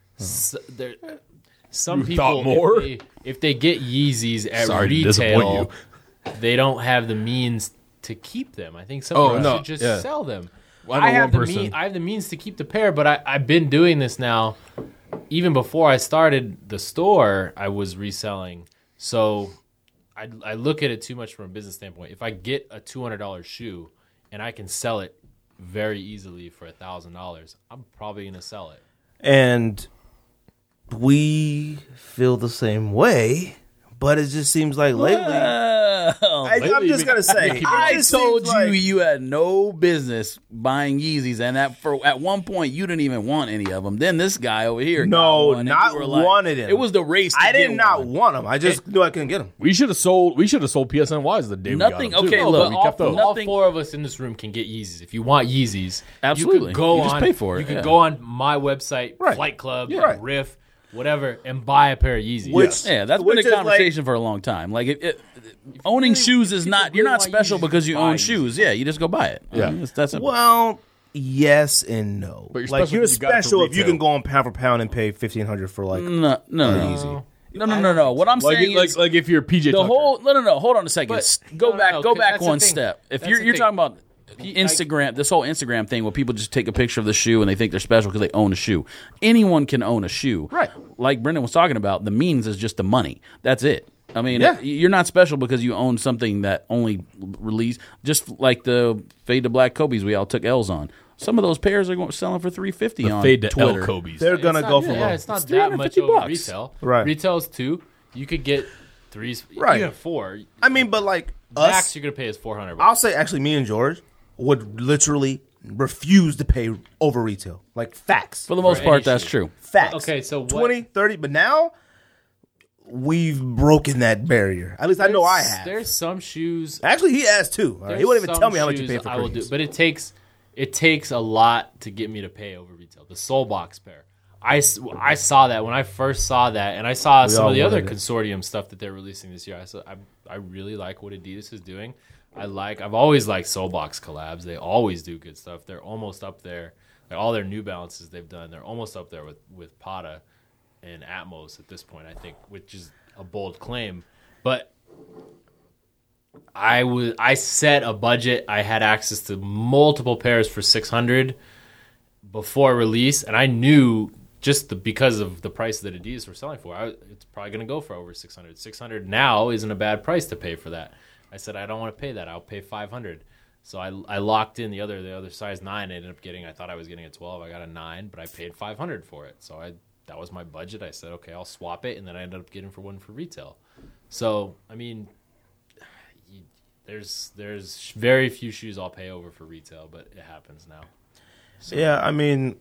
some You people, thought more? if they get Yeezys at Sorry to disappoint retail, they don't have the means to keep them. I think some Oh, people no, should just yeah. sell them. Well, I know have one person. I have the means to keep the pair, but I've been doing this now. Even before I started the store, I was reselling. So I look at it too much from a business standpoint. If I get a $200 shoe and I can sell it very easily for $1,000, I'm probably going to sell it. And we feel the same way, but it just seems like lately. I'm lately just we- gonna say, we keep- it I just told seems you like- you had no business buying Yeezys, and at one point you didn't even want any of them. Then this guy over here, No, got one, and not you were like, wanted him. It was the race. To I did get not one. want them. I just knew I couldn't get them. We should have sold PSNYs the day Nothing- we got them, okay, too. look, we But kept those. all Nothing- four of us in this room can get Yeezys. If you want Yeezys, Absolutely. you can go You just on. pay for it, You can yeah. go on my website, Right. Flight Club, Right. Riff, whatever, and buy a pair of Yeezys. Which- Yeah, that's Which been is a like- conversation for a long time. Like owning shoes is not. You're not really want special Yeezys, because you buy own Yeezys. shoes. Yeah, you just go buy it. Yeah. That's simple. Well, yes and no. But you're like special you're if you got it for special if you retail. can go on pound for pound and pay $1,500 for like No. easy. No. What I'm Like, saying is like if you're PJ the Tucker. whole. No. Hold on a second. But- Go no, back. no, Go 'cause back that's the one thing. step. If That's you're the you're thing. talking about Instagram, this whole Instagram thing where people just take a picture of the shoe and they think they're special because they own a shoe. Anyone can own a shoe. Right. Like Brendan was talking about, the means is just the money. That's it. I mean, Yeah. you're not special because you own something that only released, just like the Fade to Black Kobe's we all took L's on. Some of those pairs are selling for $350 on Fade to Twitter. L Kobe's. They're gonna It's go not- for yeah, low. it's not It's that much $350 over retail. Right. Retail's 2. You could get 3. Right. You have 4. I mean, but like Max, us, you're gonna pay is $400. I'll say actually, me and George would literally refuse to pay over retail. Like facts. For the most For part, any that's shoe. true. Facts. Okay, so what- 20, 30, but now we've broken that barrier. At least I know I have. There's some shoes. Actually, he asked too. He wouldn't even There's tell me how some much you pay shoes for I will do, Christmas. but it takes a lot to get me to pay over retail. The Soul Box pair. I saw that when I first saw that, and I saw some all of the other wanted it. consortium stuff that they're releasing this year. I really like what Adidas is doing. I've always liked Soul Box collabs. They always do good stuff. They're almost up there. Like all their New Balances they've done, they're almost up there with Prada and Atmos at this point, I think, which is a bold claim. But I set a budget. I had access to multiple pairs for $600 before release, and I knew because of the price that Adidas were selling for, it's probably going to go for over $600. $600 now isn't a bad price to pay for that. I said I don't want to pay that. I'll pay $500. So I locked in the other size 9. I ended up getting. I thought I was getting a 12. I got a 9, but I paid $500 for it. So that was my budget. I said okay, I'll swap it, and then I ended up getting one for retail. So I mean, there's very few shoes I'll pay over for retail, but it happens now. Yeah, I mean,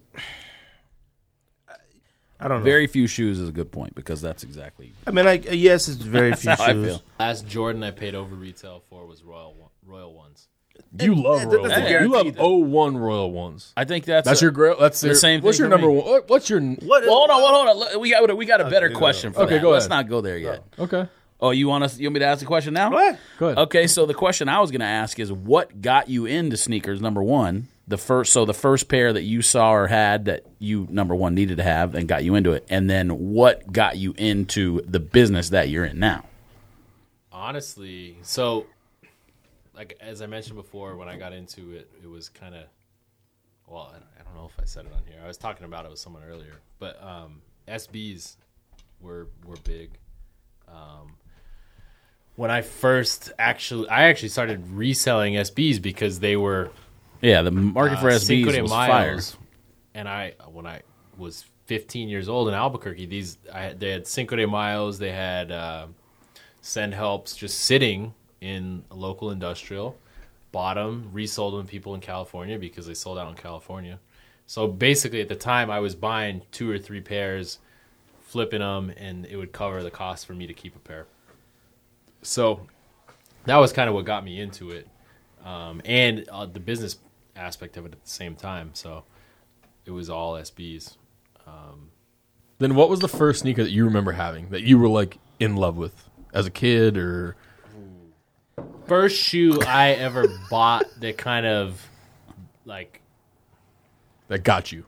I don't know. Very few shoes is a good point because that's exactly. I mean, yes, it's very few That's how I shoes. feel. Last Jordan I paid over retail for was Royal Ones. You love that's Royal a Ones. You guarantee, love though. 01 Royal Ones. I think that's That's your grill. That's the your, same What's thing your for number me. one? What's your? What is, Well, hold on. We got a better question for Okay, that. go Let's ahead. not go there yet. Okay. Oh, you want me to ask the question now? Go ahead. Go ahead. Okay, so the question I was going to ask is what got you into sneakers? Number one, the first pair that you saw or had that you number one needed to have and got you into it, and then what got you into the business that you're in now? Honestly, so like as I mentioned before, when I got into it, it was kind of I don't know if I said it on here. I was talking about it with someone earlier, but SBs were big. When I actually started reselling SBs because they were Yeah, the market for Cinco SBs de was Mayos. fire. And when I was 15 years old in Albuquerque, they had Cinco de Mayos, they had Send Helps just sitting in a local industrial, bought them, resold them to people in California because they sold out in California. So basically at the time I was buying 2 or 3 pairs, flipping them, and it would cover the cost for me to keep a pair. So that was kind of what got me into it, and the business aspect of it at the same time. So it was all SBs. Then what was the first sneaker that you remember having that you were like in love with as a kid or? First shoe I ever bought that kind of like, That got you.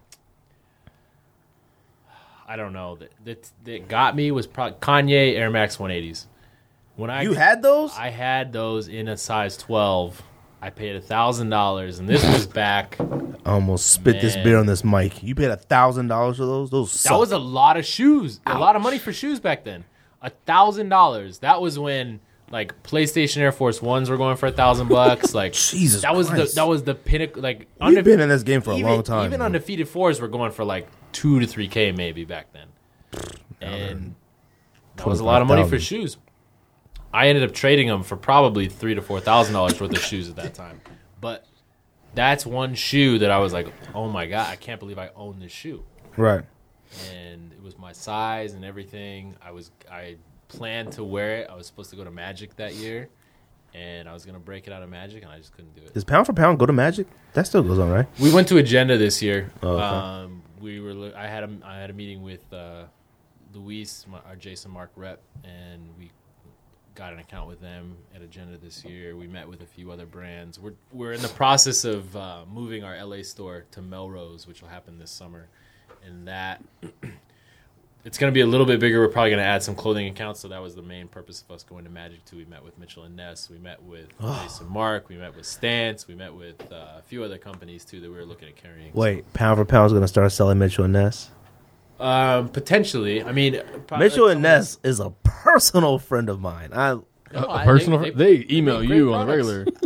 I don't know, that got me was probably Kanye Air Max 180s. When You had those? I had those in a size 12. I paid $1,000, and this was back. I almost spit this Man. beer on this mic. You paid $1,000 for those? Those suck. That was a lot of shoes, a lot of money for shoes back then. $1,000. That was when like PlayStation Air Force Ones were going for $1,000. Like Jesus that was Christ. that was the pinnacle. Like You've been in this game for a long time. Even man. undefeated 4s were going for like $2 to $3K maybe back then, and that was a lot of money for 25,000. shoes. I ended up trading them for probably $3,000 to $4,000 worth of shoes at that time. But that's one shoe that I was like, oh my God, I can't believe I own this shoe. Right. And it was my size and everything. I planned to wear it. I was supposed to go to Magic that year, and I was going to break it out of Magic, and I just couldn't do it. Does pound for pound go to Magic? That still goes on, right? We went to Agenda this year. Oh, okay. I had a meeting with Luis, our Jason Mark rep, and we got an account with them at Agenda this year. We met with a few other brands. We're in the process of moving our LA store to Melrose, which will happen this summer. And that it's going to be a little bit bigger. We're probably going to add some clothing accounts. So that was the main purpose of us going to Magic too. We met with Mitchell and Ness. We met with Jason Mark. We met with Stance. We met with a few other companies too that we were looking at carrying. Wait, Pound for Pound is going to start selling Mitchell and Ness? Potentially. I mean, Mitchell and Ness is a personal friend of mine. A personal. They email make great you on the products. regular.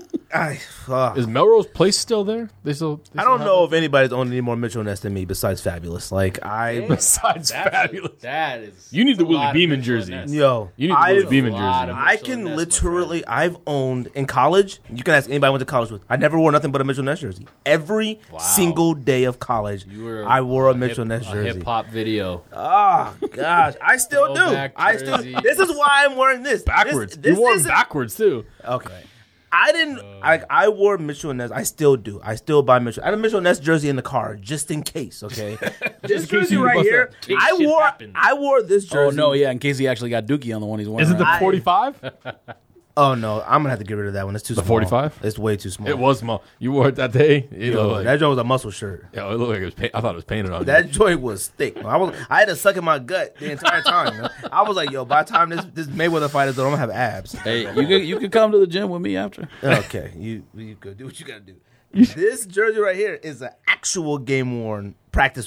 I Is Melrose Place still there? They still don't have know it? if anybody's owned any more Mitchell and Ness than me besides Fabulous. Like, Besides Fabulous. That is. You need the a lot Willie of Beeman Mitchell and jersey. Ness. yo, You need the Willie I've- Beeman lot jersey. of- I Mitchell can and Ness, my literally, I've owned in college. You can ask anybody I went to college with. I never wore nothing but a Mitchell Ness jersey. Every single day of college, You were I wore a Mitchell Ness A jersey. hip hop video. Oh gosh, I still do. Throwback I still. jersey. This is why I'm wearing this Backwards. This you wore them isn't- backwards too. Okay. I didn't. I wore Mitchell and Ness. I still do. I still buy Mitchell. I have a Mitchell Ness jersey in the car just in case. Okay. This case jersey you right bust here. up. Case I shit wore. happens. I wore this Oh jersey. no, yeah, in case he actually got Dookie on the one he's wearing. Is it the right? 45? Oh no, I'm gonna have to get rid of that one. It's too The small. 45? It's way too small. It was small. You wore it that day. It Yo, looked like, that joint was a muscle shirt. yo, it looked like it was. I thought it was painted on. That you. joint was thick. I had to suck in my gut the entire time. You know? I was like, yo, by the time this Mayweather fight is done, I'm gonna have abs. Hey, you could come to the gym with me after. Okay, you go do what you gotta do. This jersey right here is an actual game worn, practice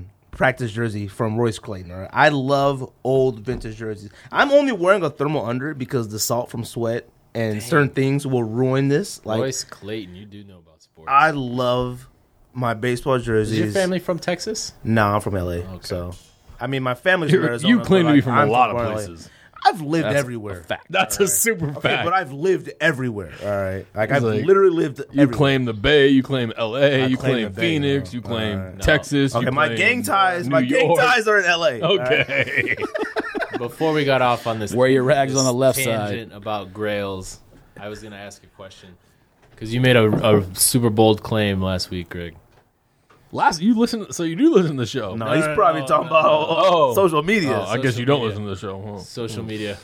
jersey from Royce Clayton. All right? I love old vintage jerseys. I'm only wearing a thermal under because the salt from sweat and certain things will ruin this. Like Royce Clayton, you do know about sports. I love my baseball jerseys. Is your family from Texas? No, I'm from LA. So I mean, my family's from Arizona. You claim but, to be like, from I'm a lot of LA. places. I've lived That's everywhere. a fact. That's a super Okay, fact. but I've lived everywhere. All right, like I've like, literally lived. You everywhere. claim the Bay, you claim L.A., you claim claim the Bay, Phoenix, bro. you claim Alright. Texas. Okay, you my claim gang ties. New My gang York. ties are in LA. all right? Okay. Before we got off on this, Wear your rags this on the left tangent about Grails, I was going to ask a question because you made a super bold claim last week, Greg. You listen. So you do listen to the show. No, he's probably talking about social media. I guess you don't media. listen to the show. Huh? Social media.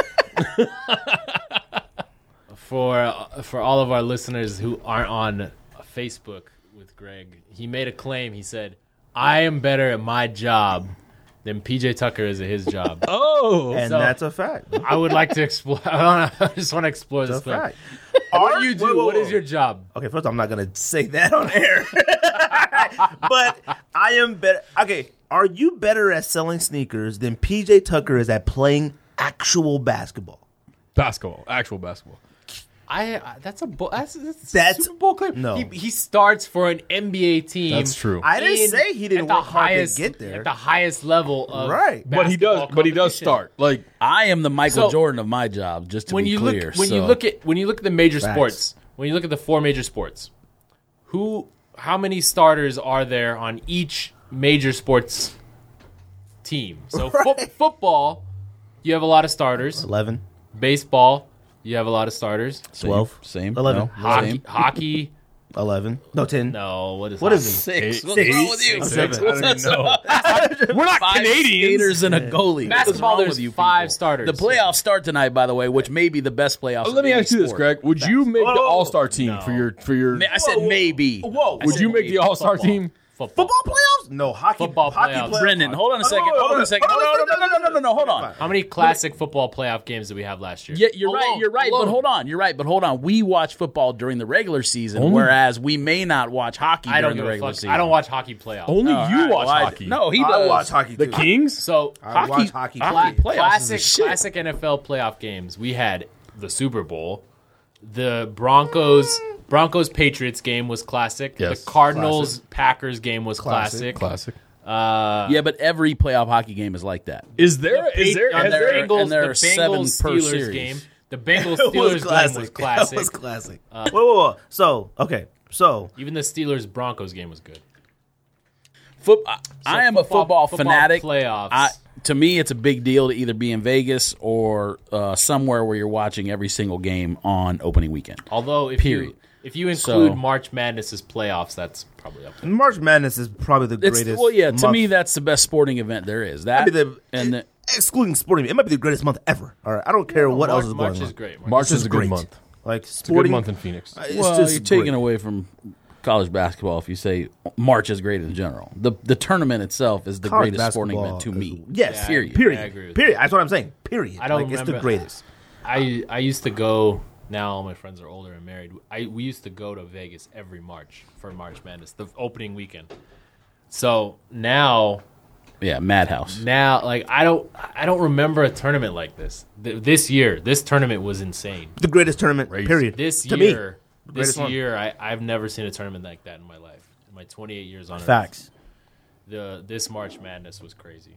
For all of our listeners who aren't on Facebook with Greg, he made a claim. He said, "I am better at my job than PJ Tucker is at his job." Oh, and so- that's a fact. I would like to explore. I just want to explore That's this. a claim. fact. What do you do? Whoa, whoa, What is whoa. your job? Okay, first I'm not gonna say that on air. But I am better. Okay, are you better at selling sneakers than PJ Tucker is at playing actual basketball? basketball, actual basketball. That's a That's- Super Bowl claim. no. He starts for an NBA team. That's true. I didn't in- say he didn't at the work hard to highest- get there. At the highest level of Right. But he does. basketball But he does competition. start. Like I am the Michael So- Jordan of my job, just to when be you clear. look when so. you look at the major Facts. sports, when you look at the four major sports, how many starters are there on each major sports team? So football, you have a lot of starters. 11, Baseball, you have a lot of starters. 12, same 11. no, Hockey, same. hockey. 11. No, 10. No, what is What is hockey? it? Six. What's Six. wrong with you? six. I don't even know. We're not Five Canadians. skaters and a goalie. What's Basketball, wrong there's with you 5 people? starters. The playoffs start tonight, by the way, which may be the best playoffs. Let me of any ask you this, sport. Greg. Would you make the Whoa. All-Star team for your? I said maybe. Whoa. Would you make the All-Star Football. team? Football. Football playoffs? No, hockey. Football hockey playoffs. playoffs. Brendan, hold on a second. Hold on a second. No, hold on. How many classic football playoff games did we have last year? Yeah, you're Alone, right. You're right. alone. But hold on. You're right. But hold on. We watch football during the regular season, Only- whereas we may not watch hockey I don't during give the a regular fuck. season. I don't watch hockey playoffs. Only All you right, watch well, hockey. No, he I does. watch hockey The too. Kings. So I watch hockey hockey too. playoffs is the shit. classic NFL playoff games. We had the Super Bowl, the Broncos Patriots game was classic. Yes. The Cardinals Packers game was classic. Classic. Yeah, but every playoff hocky game is like that. Is there? Is there? And Has the there? Bengals, and there the are 7 Bengals per Steelers series. game. The Bengals It Steelers was game classic. was classic. It was classic. Whoa. So, okay. So, Even the Steelers Broncos game was good. I am a football fanatic. Playoffs. To me, it's a big deal to either be in Vegas or somewhere where you're watching every single game on opening weekend. Although if Period. you include So- March Madness as playoffs, that's probably up there. March Madness is probably the It's, greatest. well, yeah. To month. me, that's the best sporting event there is. That Might be the- and the, excluding sporting, it might be the greatest month ever. All right, I don't care what else is going March on. is great. March is a good great. month. Like It's a good sporting month in Phoenix. It's well, just you're taking great. away from college basketball if you say March is great in general. The tournament itself is the College greatest sporting basketball event to me. Yes, Yeah, period. period. I agree with Period. That's what I'm saying. Period. I don't It's the remember- greatest. I used to go. Now all my friends are older and married. We used to go to Vegas every March for March Madness, the opening weekend. So now Yeah, Madhouse. like I don't remember a tournament like this. This year, this tournament was insane. The greatest tournament. Period. This to year, me, greatest one. I've never seen a tournament like that in my life. In my 28 years on Facts. Earth, this March Madness was crazy.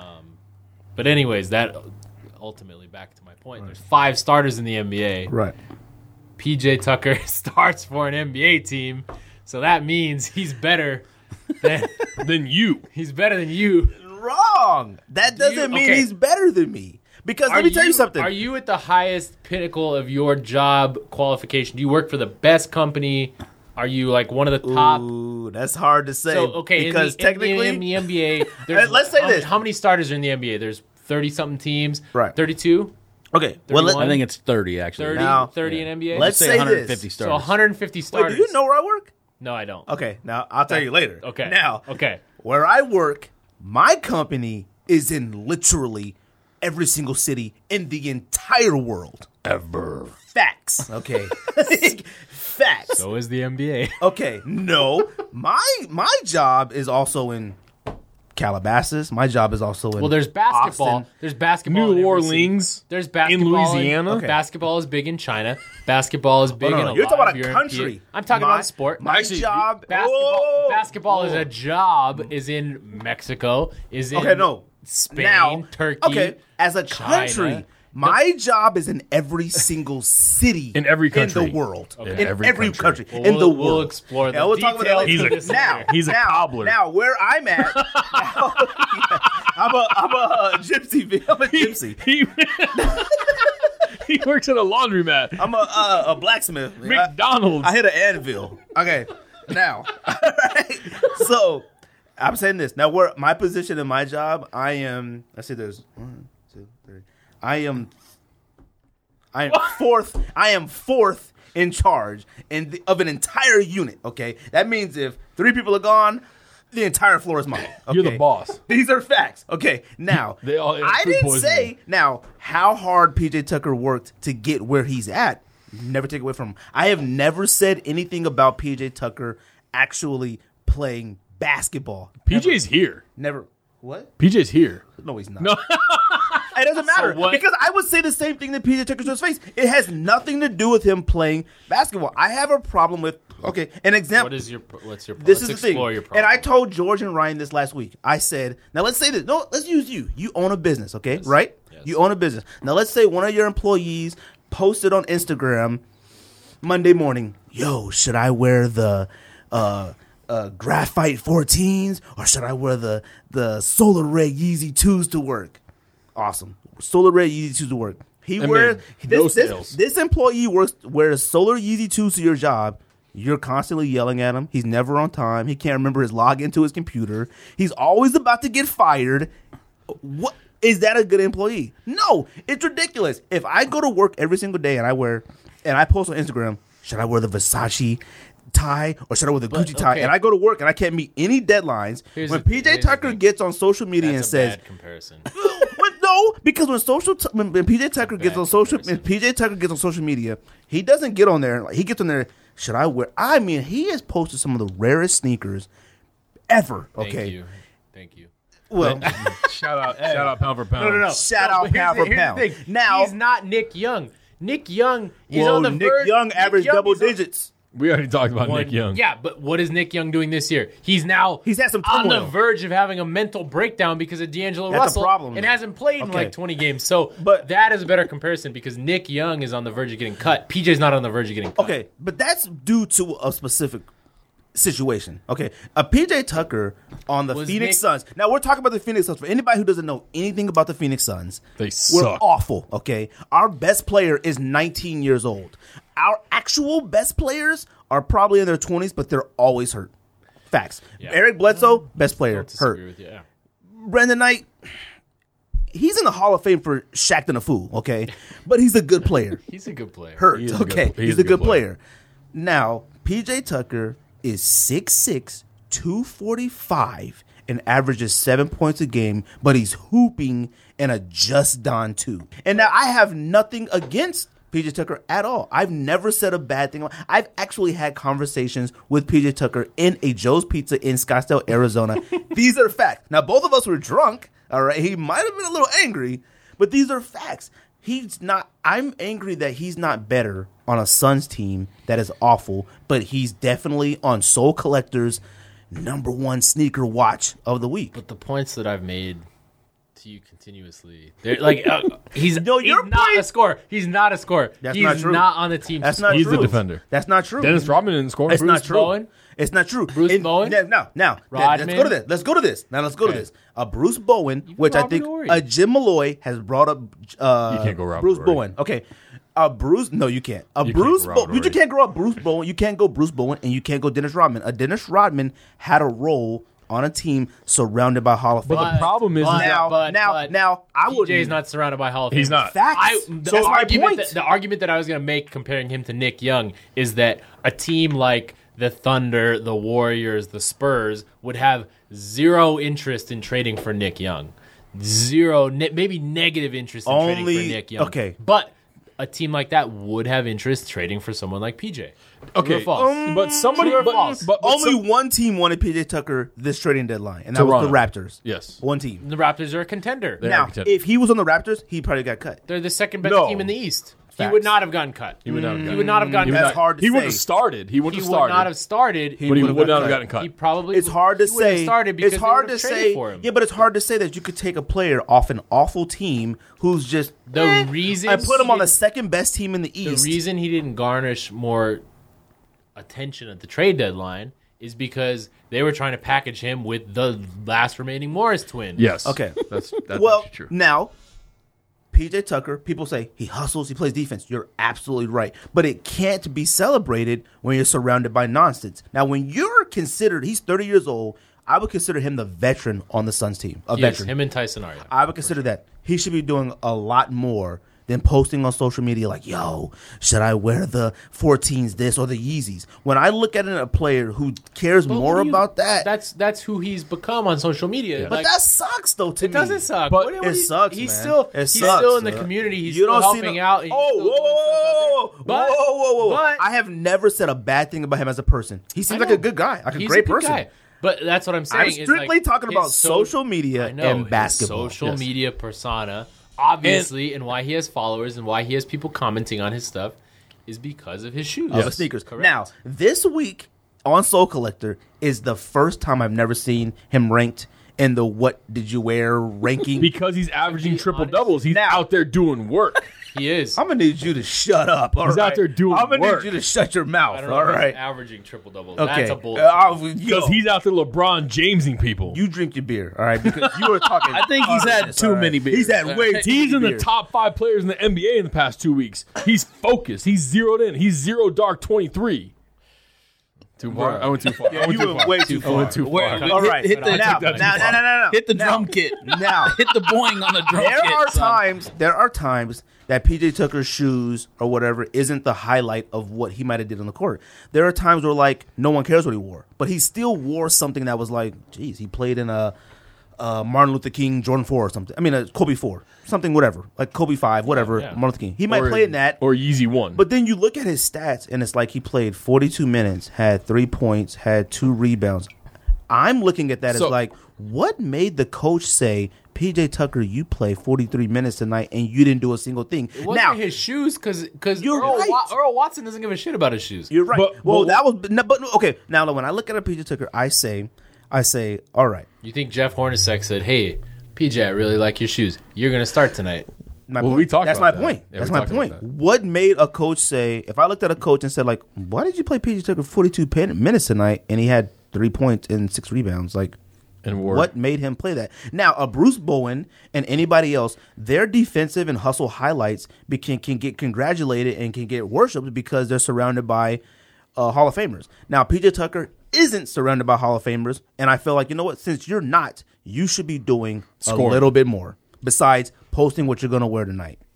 But anyways, that ultimately back to my point. There's 5 starters in the NBA. Right. PJ Tucker starts for an NBA team, so that means he's better than Then you. he's better than you. Wrong. That doesn't mean okay. he's better than me. Because let me tell you something. Are you at the highest pinnacle of your job qualification? Do you work for the best company? Are you like one of the top? Ooh, that's hard to say. So okay, because technically, in the NBA, there's, Let's say this. How many starters are in the NBA? There's 30-something teams. Right. 32, okay. Well, 31? I think it's 30 actually. 30, Now- 30 in NBA. Let's say say 150 this. stars. So 150 Wait, starters. do you know where I work? No, I don't. Okay, now I'll tell you later. Okay. Now, Okay. where I work, my company is in literally every single city in the entire world. Ever. Facts. Okay. Facts. So is the NBA. Okay, no. My job is also in Calabasas. My job is also in Well, there's basketball. Austin. There's basketball. New in every Orleans. city. There's basketball Louisiana? Okay. Basketball is big in China. Basketball is big No, in no, a you're lot talking of about a European- country. I'm talking My- about a sport. My Actually, job. Basketball, Whoa. basketball is a job. Is in Mexico. Is in Okay, no. Spain, Now, Turkey. okay, as a China. country, my job is in every single city In every country. in the world. Okay. In Every every country. country, Well, in the we'll world. explore the Yeah, we'll talk about that details later. of this now, later. He's a now, cobbler. Now, where I'm at, now, I'm a gypsy. I'm a gypsy. He works at a laundromat. I'm a blacksmith. McDonald's. I hit an anvil. Okay, now, alright. So I'm saying this now. Where my position in my job, I am. Let's see, there's 1, 2, 3. I am fourth. I am fourth in charge of an entire unit. Okay, that means if 3 people are gone, the entire floor is mine. Okay? You're the boss. These are facts. Okay, now They all had I food didn't poisoning. say now how hard PJ Tucker worked to get where he's at. Never take away from him. I have never said anything about PJ Tucker actually playing basketball. PJ's here. Never. What? PJ's here. No, he's not. No. It doesn't matter what? because I would say the same thing that PJ Tucker to his face. It has nothing to do with him playing basketball. I have a problem with. Okay, an example. What's your This let's is the thing. explore your problem. And I told George and Ryan this last week. I said, now let's say this. No, let's use you. You own a business, okay? Right? Yes. You own a business. Now let's say one of your employees posted on Instagram Monday morning, yo, should I wear the Graphite 14s or should I wear the Solar Ray Yeezy 2s to work? Awesome. Solar Ray Yeezy 2s to work. He I wears mean, no this sales. this employee wears Solar Yeezy 2s to your job. You're constantly yelling at him. He's never on time. He can't remember his login to his computer. He's always about to get fired. What is that a good employee? No, it's ridiculous. If I go to work every single day and I post on Instagram, should I wear the Versace tie or should I wear the Gucci tie? okay. And I go to work and I can't meet any deadlines. Here's When the- PJ here's the Tucker thing. gets on social media That's and a says, bad comparison. but no, because when PJ Tucker gets on social, when PJ Tucker gets on social media, he doesn't get on there. Like, he gets on there. Should I wear? I mean, he has posted some of the rarest sneakers ever. Okay, Thank you. well, shout out pound for pound. No. shout out But pound for here's the pound. thing. Now, he's not Nick Young. Nick Young is whoa, on the Nick verge. Young Nick averaged Young double is on- digits. We already talked about Nick Young. Yeah, but what is Nick Young doing this year? He's had some on the turmoil. verge of having a mental breakdown because of D'Angelo That's a Russell problem, and though. hasn't played in Okay. like 20 games. So But- that is a better comparison because Nick Young is on the verge of getting cut. PJ's not on the verge of getting cut. Okay, but that's due to a specific situation. Okay, a PJ Tucker on the Was Phoenix Nick- Suns. Now we're talking about the Phoenix Suns. For anybody who doesn't know anything about the Phoenix Suns, They we're suck. awful. Okay, our best player is 19 years old. Our actual best players are probably in their 20s, but they're always hurt. Facts. Yeah. Eric Bledsoe, best player, Don't disagree hurt. with you. Yeah. Brendan Knight, he's in the Hall of Fame for Shaqtin' a Fool. Okay, but he's a good player. He's a good player. Hurt. He is a Okay, good- he he's is a good player. Now, PJ Tucker is 6'6", 245, and averages 7 points a game, but he's hooping in a just Don 2. And now I have nothing against PJ Tucker at all. I've never said a bad thing. I've actually had conversations with PJ Tucker in a Joe's Pizza in Scottsdale, Arizona. These are facts. Now, both of us were drunk, all right? He might have been a little angry, but these are facts. He's not. I'm angry that he's not better on a Suns team that is awful, but he's definitely on Soul Collector's #1 sneaker watch of the week. But the points that I've made to you continuously, they're like he's not a scorer. He's not a scorer. That's he's not true. not on the team. That's not He's true. the defender. That's not true. Dennis Rodman didn't score. It's not Bruce true. Bowen? It's not true. Bruce Bowen? Now, let's Rodman? go to this. Let's go to this. Now, let's go to this. A Bruce Bowen, which I Robert think Horry. Jim Malloy has brought up. You can't go Robert Bruce Horry. Bowen. Okay. Bruce. No, you can't. You Bruce. can't go Robert You Horry. can't go up Bruce Bowen. You can't go Bruce Bowen, and you can't go Dennis Rodman. Dennis Rodman had a role on a team surrounded by Hall of Fame. But the problem is now, I would. PJ's not surrounded by Hall of Fame. He's not. Facts. So that's my point. The argument that I was going to make comparing him to Nick Young is that a team like the Thunder, the Warriors, the Spurs would have zero interest in trading for Nick Young. Zero, maybe negative interest in trading for Nick Young. Okay. But a team like that would have interest trading for someone like PJ. Okay, True or false? but somebody, True or false? but Only some- one team wanted PJ Tucker this trading deadline, and that was the Toronto. Raptors. Yes. One team. The Raptors are a contender. They're Now, a contender. if he was on the Raptors, he probably got cut. They're the second best No. team in the East. He Facts. would not have gotten cut. He would not have gotten. He would not have gotten He would cut. That's hard to He would say. have started. He would He have would started. not have started. but he would've would got not have cut. gotten cut. He probably It's hard to he would've say. started because It's they hard to would've traded say. for him. Yeah, but it's hard to say that you could take a player off an awful team who's just The reason I put him he on the didn't- second best team in the The East. reason he didn't garnish more attention at the trade deadline is because they were trying to package him with the last remaining Morris twin. Yes. Okay. That's well, actually true. now PJ Tucker, people say he hustles, he plays defense. You're absolutely right. But it can't be celebrated when you're surrounded by nonsense. Now, when you're considered, he's 30 years old, I would consider him the veteran on the Suns team. A Yes, veteran. him and Tyson are. Yeah. I would consider that. He should be doing a lot more than posting on social media like, yo, should I wear the 14s this or the Yeezys? When I look at a player who cares But more what do you- about that, That's who he's become on social media. but that sucks though to it me. doesn't suck. But What it sucks, He's man. still It he's sucks, still in the man. community. He's You still don't see helping no- out. And he's Oh, still doing stuff out there. But- whoa. but- I have never said a bad thing about him as a person. He seems I like know. a good guy, like a He's great good person. guy. But that's what I'm saying. I'm is, strictly like, talking his about social media I know, and his basketball. social Yes. media persona, obviously, and why he has followers and why he has people commenting on his stuff is because of his shoes. Of the sneakers. Correct. Now, this week on Soul Collector is the first time I've never seen him ranked in the what did you wear ranking. Because he's averaging be triple honest- doubles, he's Now- out there doing work. he is. I'm gonna need you to shut up. He's out there doing I'm gonna work. need you to shut your mouth. I don't know All if he's right. averaging triple double. Okay. That's a bull. Because he's out there LeBron Jamesing people. You drink your beer, all right? Because you were talking. I think he's had business, too all right? many beers. He's had way too He's in many the beers. top 5 players in the NBA in the past 2 weeks. He's focused. He's zeroed in. He's zero dark 23. Too far. I went too far. I went You too went far. way too I far. went too far. All right. Hit the- now. Hit the drum kit. Now. Hit the boing on the drum There kit. are son. times that PJ Tucker's shoes or whatever isn't the highlight of what he might have did on the court. There are times where like no one cares what he wore, but he still wore something that was like, geez, he played in a Martin Luther King Jordan 4 or something. I mean, a Kobe 4, something whatever, like Kobe 5, whatever. Yeah. Martin Luther King. He might play in that. Or Yeezy 1. But then you look at his stats, and it's like he played 42 minutes, had 3 points, had 2 rebounds. I'm looking at that So- as like, what made the coach say, PJ Tucker, you play 43 minutes tonight, and you didn't do a single thing? It wasn't Now, his shoes because You're right. Earl Watson doesn't give a shit about his shoes. you're right. But- well, but- that was, no, but okay. Now, when I look at a PJ Tucker, I say, all right. You think Jeff Hornacek said, "Hey, PJ, I really like your shoes. You're gonna start tonight." My Well, point. we talked That's about my that. point. Yeah, That's we my talked about point. that. What made a coach say? If I looked at a coach and said, like, why did you play PJ Tucker 42 minutes tonight, and he had 3 points and 6 rebounds? Like, And wore. what made him play that? Now, a Bruce Bowen and anybody else, their defensive and hustle highlights can get congratulated and can get worshipped because they're surrounded by Hall of Famers. Now, PJ Tucker isn't surrounded by Hall of Famers, and I feel like, you know what? Since you're not, you should be doing Scoring. a little bit more besides posting what you're going to wear tonight.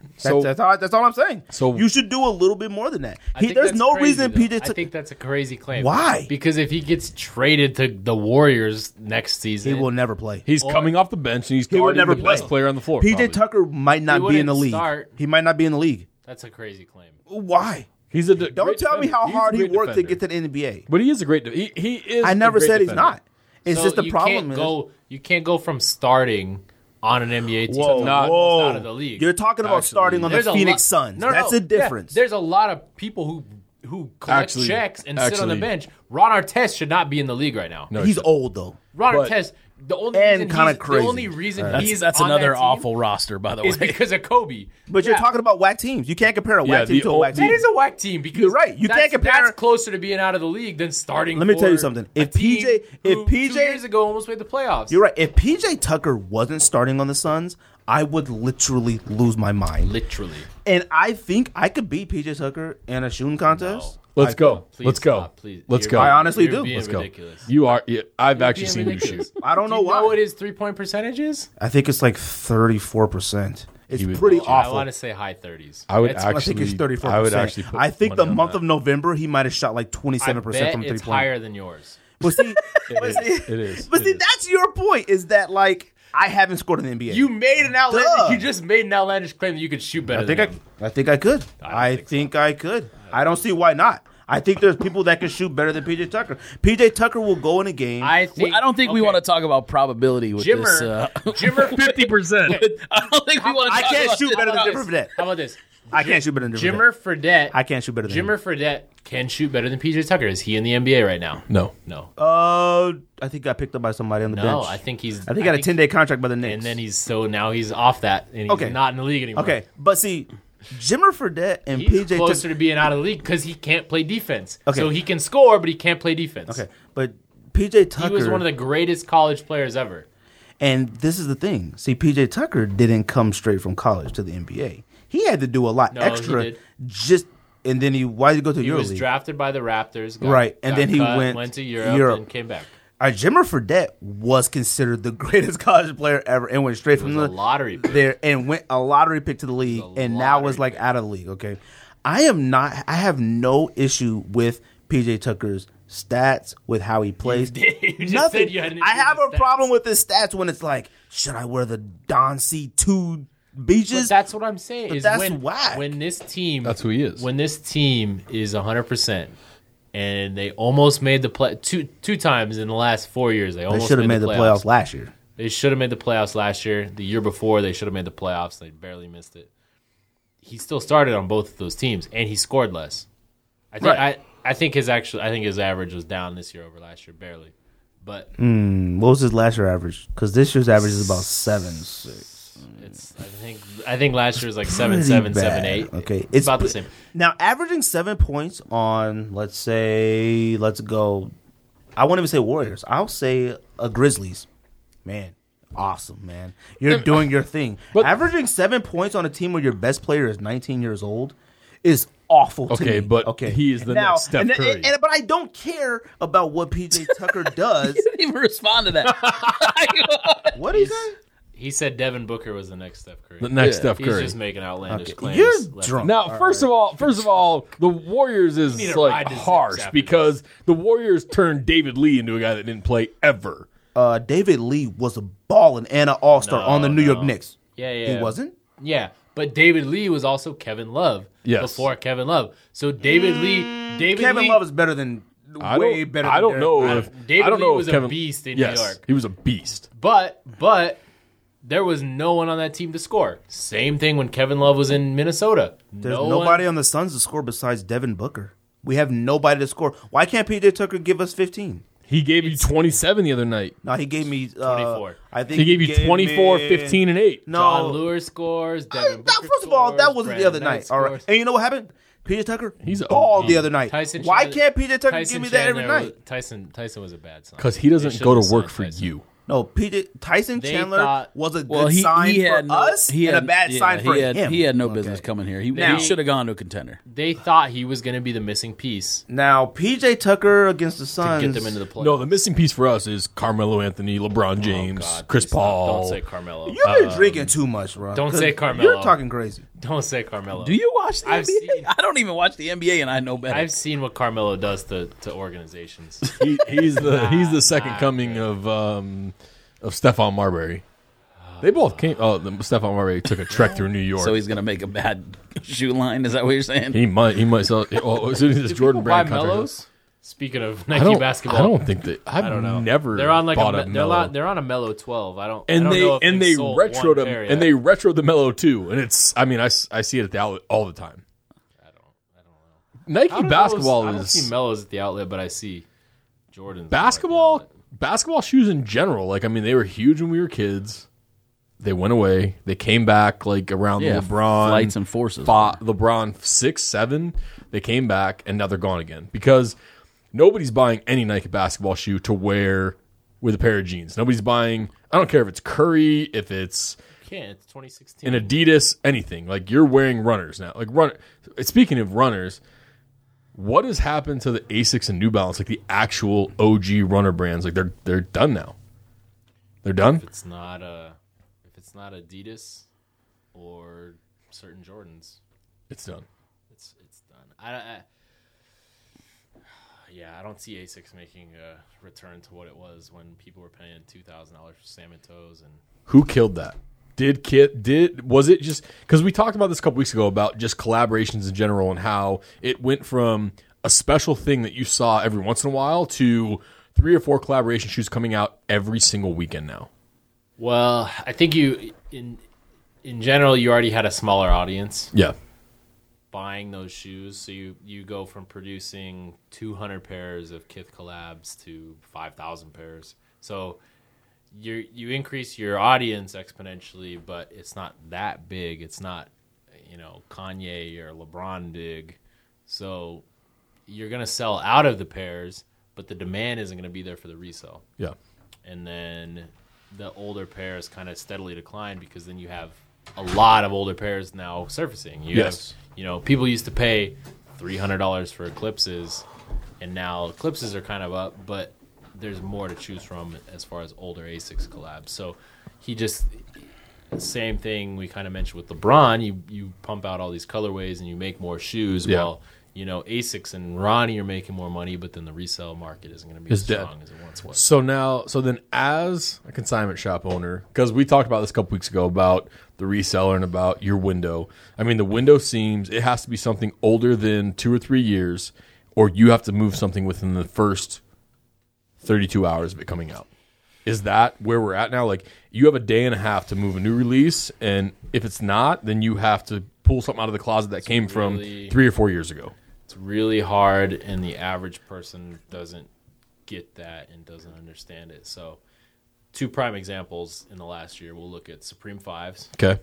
That's all I'm saying. So- you should do a little bit more than that. I think There's that's no crazy, reason though. PJ. I think that's a crazy claim. Why? Because if he gets traded to the Warriors next season, He will never play. He's coming off the bench and he's He will guarding never the play. best player on the floor. PJ probably. Tucker might not be in the wouldn't league. start. He might not be in the league. That's a crazy claim. Why? He's a Don't tell me how hard he worked to get to the NBA. But he is a great. He is. I a never great said he's defender. not. It's So just the you problem can't is. you can't go from starting on an NBA team Whoa, to not- whoa! out of the league. You're talking about Actually, starting on the There's a Phoenix lot- Suns. No, That's no, a difference. Yeah, there's a lot of people who collect Actually- checks and sit on the actually- bench. Ron Artest should not be in the league right now. No, He's he's old though. Ron but- Artest, the only And reason kinda he's, crazy. the only reason he's That's on another that team awful roster, by the way. is because of Kobe. But you're talking about whack teams. You can't compare a whack team the to a old- whack team. That is a whack team because You're right. You can't compare- That's closer to being out of the league than starting. Let me tell you for something. a If team who 2 PJ years ago almost made the playoffs. You're right. If PJ Tucker wasn't starting on the Suns, I would literally lose my mind. Literally. And I think I could beat PJ Tucker in a shooting contest. Let's go. Please Let's go. stop, please. Let's You're go. being- I honestly you're do. being Let's go. ridiculous. You are. Yeah, I've actually Being seen you ridiculous. shoot. I don't know Do you know why. what his 3-point percentage is? I think it's like 34%. It's He would- pretty I awful. want to say high 30s. I would It's- I think it's 34%. I would actually. Put I think money the on month that. of November he might have shot like I 27% bet from it's 3-point. higher than yours. But see, It is. But It see, is. that's your point. Is that like I haven't scored in the NBA? You made an outlandish. Duh. You just made an outlandish claim that you could shoot better I think than him. I think I could. I I don't think I could. I don't see why not. I think there's people that can shoot better than PJ Tucker. PJ Tucker will go in a game. I think. I don't think we okay. want to talk about probability with Jimmer. this. Jimmer 50%. I don't think we want to I talk can't about shoot this. better than How Jimmer about Fredette. How about this? I can't shoot better than Jimmer Fredette. I can't shoot better than Jimmer Fredette can shoot better than PJ Tucker. Is he in the NBA right now? No. No. I think got picked up by somebody on the No, bench. I think he's. I think he got a 10-day contract by the Knicks. And then now he's off that, and he's Okay. not in the league anymore. Okay, but see, Jimmer Fredette and He's PJ closer Tucker. to being out of the league because he can't play defense. Okay. So he can score, but he can't play defense. Okay, but PJ Tucker. He was one of the greatest college players ever. And this is the thing. See, PJ Tucker didn't come straight from college to the NBA. He had to do a lot No, he extra. did. And then why did he go to He was EuroLeague? drafted by the Raptors. Right, and got then he cut, went to Europe, Europe. and came back. Jimmer Fredette was considered the greatest college player ever, and went straight He from was the a lottery pick. there and went a lottery pick to the league, and now lottery is like pick. out of the league. Okay, I have no issue with PJ Tucker's stats, with how he plays. You just Nothing. said you had an issue I have with a stats. problem with his stats when it's like, should I wear the Don C2 beaches? But that's what I'm saying. But Is that's when, whack. when this team, That's who he is. When this team is 100%, and they almost made the play two times in the last 4 years. They They almost should have made the playoffs last year. They should have made the playoffs last year. The year before, they should have made the playoffs. They barely missed it. He still started on both of those teams, and he scored less. I think. Right. I think his average was down this year over last year, barely. But What was his last year average? Because this year's average is about 7.6. it's. I think last year was like 7-7, Pretty bad. 7-8. Okay, it's about the same. Now, averaging 7 points on, let's go. I won't even say Warriors. I'll say Grizzlies. Man, awesome, man. You're doing your thing. But- averaging 7 points on a team where your best player is 19 years old is awful to Okay, me. but he is the next Steph Curry. But I don't care about what PJ Tucker does. Didn't even respond to that. What do you say? He said Devin Booker was the next Steph Curry. The next Steph He's Curry. just making outlandish Okay. claims. You're left drunk. and Now, right. first of all, the Warriors need is to like ride this harsh after because the Warriors turned David Lee into a guy that didn't play ever. David Lee was a ballin' and an all-star No, on the New York no. Knicks. Yeah. He wasn't? Yeah, but David Lee was also Kevin Love. Yes. Before Kevin Love. So David Lee. Kevin Love is better than way better. I than don't know Derek if White. David I don't Lee know was if a Kevin, beast in yes, New York. He was a beast. But there was no one on that team to score. Same thing when Kevin Love was in Minnesota. There's no nobody one, on the Suns to score besides Devin Booker. We have nobody to score. Why can't PJ Tucker give us 15? He gave you 27 the other night. No, he gave me 24. I think He gave you 24, me- 15, and 8. No, John Lewis scores. Devin Booker first of all, that scores, wasn't the Brandon other Knight night. All right, scores. and you know what happened? PJ Tucker He's a balled OG. the other night. Tyson Why Chandler- can't PJ Tucker Tyson give me that every Chandler night? Tyson was a bad sign. Because he doesn't They go to should've work signed for Tyson. you. No, Tyson They Chandler thought- was a good Well, sign he for had no, us he and had, a bad yeah, sign for he had, him. He had no business coming here. He Now- should have gone to a contender. They thought he was going to be the missing piece Now, PJ Tucker against the to Suns. get them into the playoffs. No, the missing piece for us is Carmelo Anthony, LeBron James, Oh, God, Chris please stop. Paul. Don't say Carmelo. You've been drinking too much, bro. don't 'Cause say Carmelo. You're talking crazy. Don't say Carmelo. Do you watch the I've NBA? seen- I don't even watch the NBA, and I know better. I've seen what Carmelo does to organizations. He's the second coming of Stephon Marbury. They both came. Oh, Stephon Marbury took a trek through New York. So he's gonna make a bad shoe line. Is that what you're saying? He might sell. Well, as soon as this Do Jordan people buy Brand contract. Mellos? Speaking of I Nike don't, basketball, I don't think that. I've I don't know. never. They're on like bought a, a Melo. they're on a Mellow 12. I don't. And I don't know if they sold retroed one them, pair and yet. they retroed the Melo too. And it's. I mean, I see it at the outlet all the time. I don't know. Nike basketball I don't is see Mellows at the outlet, but I see Jordans. basketball. Basketball shoes in general. Like, I mean, they were huge when we were kids. They went away. They came back like around Yeah, LeBron Flights and Forces. LeBron 6, 7. They came back and now they're gone again because nobody's buying any Nike basketball shoe to wear with a pair of jeans. Nobody's buying. I don't care if it's Curry, if it's Can't. It's 2016. an Adidas, anything. Like, you're wearing runners now. Like, speaking of runners, what has happened to the Asics and New Balance? Like the actual OG runner brands. Like they're done now. They're done. If it's not Adidas or certain Jordans, It's done. it's done. I don't see Asics making a return to what it was when people were paying $2,000 for salmon toes and Who killed that? Was it just because we talked about this a couple weeks ago about just collaborations in general and how it went from a special thing that you saw every once in a while to 3 or 4 collaboration shoes coming out every single weekend now? Well, I think in general you already had a smaller audience Yeah. buying those shoes, so you go from producing 200 pairs of Kith collabs to 5,000 pairs. So you increase your audience exponentially, but it's not that big. It's not Kanye or LeBron big. So you're gonna sell out of the pairs, but the demand isn't gonna be there for the resale. Yeah. And then the older pairs kind of steadily decline because then you have a lot of older pairs now surfacing. Yes. People used to pay $300 for Eclipses, and now Eclipses are kind of up, but there's more to choose from as far as older Asics collabs. So same thing we kind of mentioned with LeBron. You pump out all these colorways and you make more shoes. Yeah. While Asics and Ronnie are making more money, but then the resale market isn't going to be It's as dead. strong as it once was. So then as a consignment shop owner, because we talked about this a couple weeks ago about the reseller and about your window. I mean, the window it has to be something older than 2 or 3 years, or you have to move something within the first 32 hours of it coming out. Is that where we're at now? Like, you have a day and a half to move a new release, and if it's not, then you have to pull something out of the closet that came from 3 or 4 years ago. It's really hard, and the average person doesn't get that and doesn't understand it. So 2 prime examples in the last year, we'll look at Supreme 5s Okay.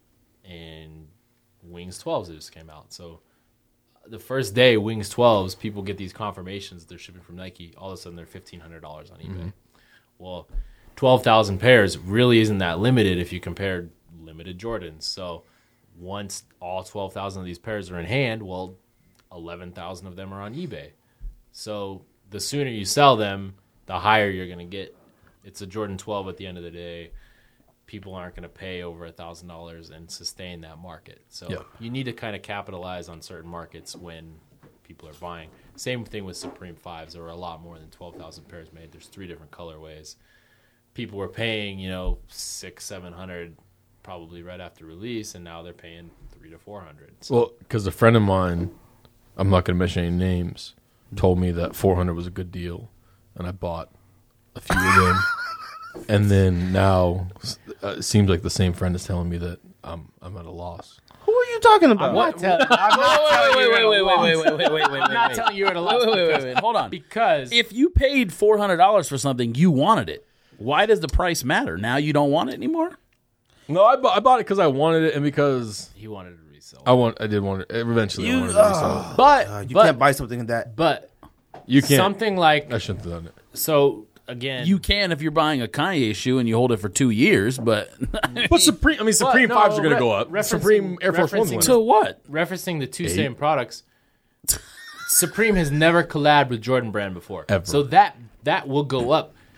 and Wings 12s that just came out. So the first day, Wings 12s, people get these confirmations they're shipping from Nike. All of a sudden, they're $1,500 on eBay. Well, 12,000 pairs really isn't that limited if you compare limited Jordans. So once all 12,000 of these pairs are in hand, well, 11,000 of them are on eBay. So the sooner you sell them, the higher you're going to get. It's a Jordan 12 at the end of the day. People aren't going to pay over $1,000 and sustain that market. So Yeah. you need to kind of capitalize on certain markets when people are buying. Same thing with Supreme 5s. There were a lot more than 12,000 pairs made. There's 3 different colorways. People were paying, $600-700 probably right after release, and now they're paying $300 to $400. So Well, because a friend of mine, I'm not going to mention any names, told me that 400 was a good deal, and I bought a few of them. And then now it seems like the same friend is telling me that I'm at a loss. Who are you talking about? I'm not telling Wait. I'm not telling you at a loss. Wait. Hold on. Because If you paid $400 for something, you wanted it. Why does the price matter? Now you don't want it anymore? No, I bought it because I wanted it and because he wanted to resell. I did want it. Eventually, I wanted to resell it. But You can't buy something that. But You can't. something like I shouldn't have done it. so again. You can if you're buying a Kanye shoe and you hold it for 2 years, but But Supreme 5s are going to go up. referencing- Supreme Air Force 1s referencing- went so up. what? referencing the two same products. Supreme has never collabed with Jordan Brand before, Ever. so that will go up.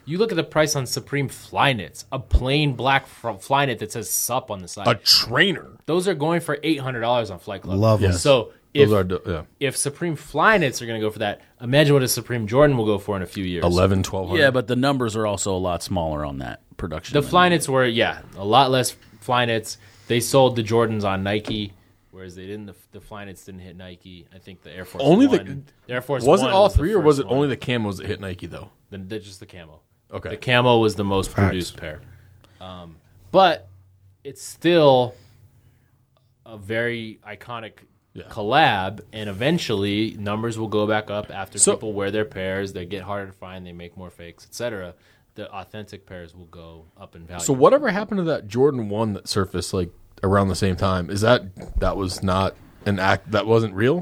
You look at the price on Supreme Flyknits, a plain black Flyknit that says Sup on the side. A trainer. Those are going for $800 on Flight Club. Love them. Yes. So if Those are if Supreme Flyknits are going to go for that, imagine what a Supreme Jordan will go for in a few years. 1,100. Yeah, but the numbers are also a lot smaller on that production. The than- Flyknits were a lot less Flyknits. They sold the Jordans on Nike, whereas they didn't. The Flyknits didn't hit Nike. I think the Air Force Only One, the Air Force was it One all was the three, or was first it one. only the camos that hit Nike though? Just the camo? Okay. The camo was the most produced pair, but it's still a very iconic collab, and eventually numbers will go back up after people wear their pairs. They get harder to find. They make more fakes, etc. The authentic pairs will go up in value. So whatever happened to that Jordan 1 that surfaced like around the same time? Is that was not an act, that wasn't real?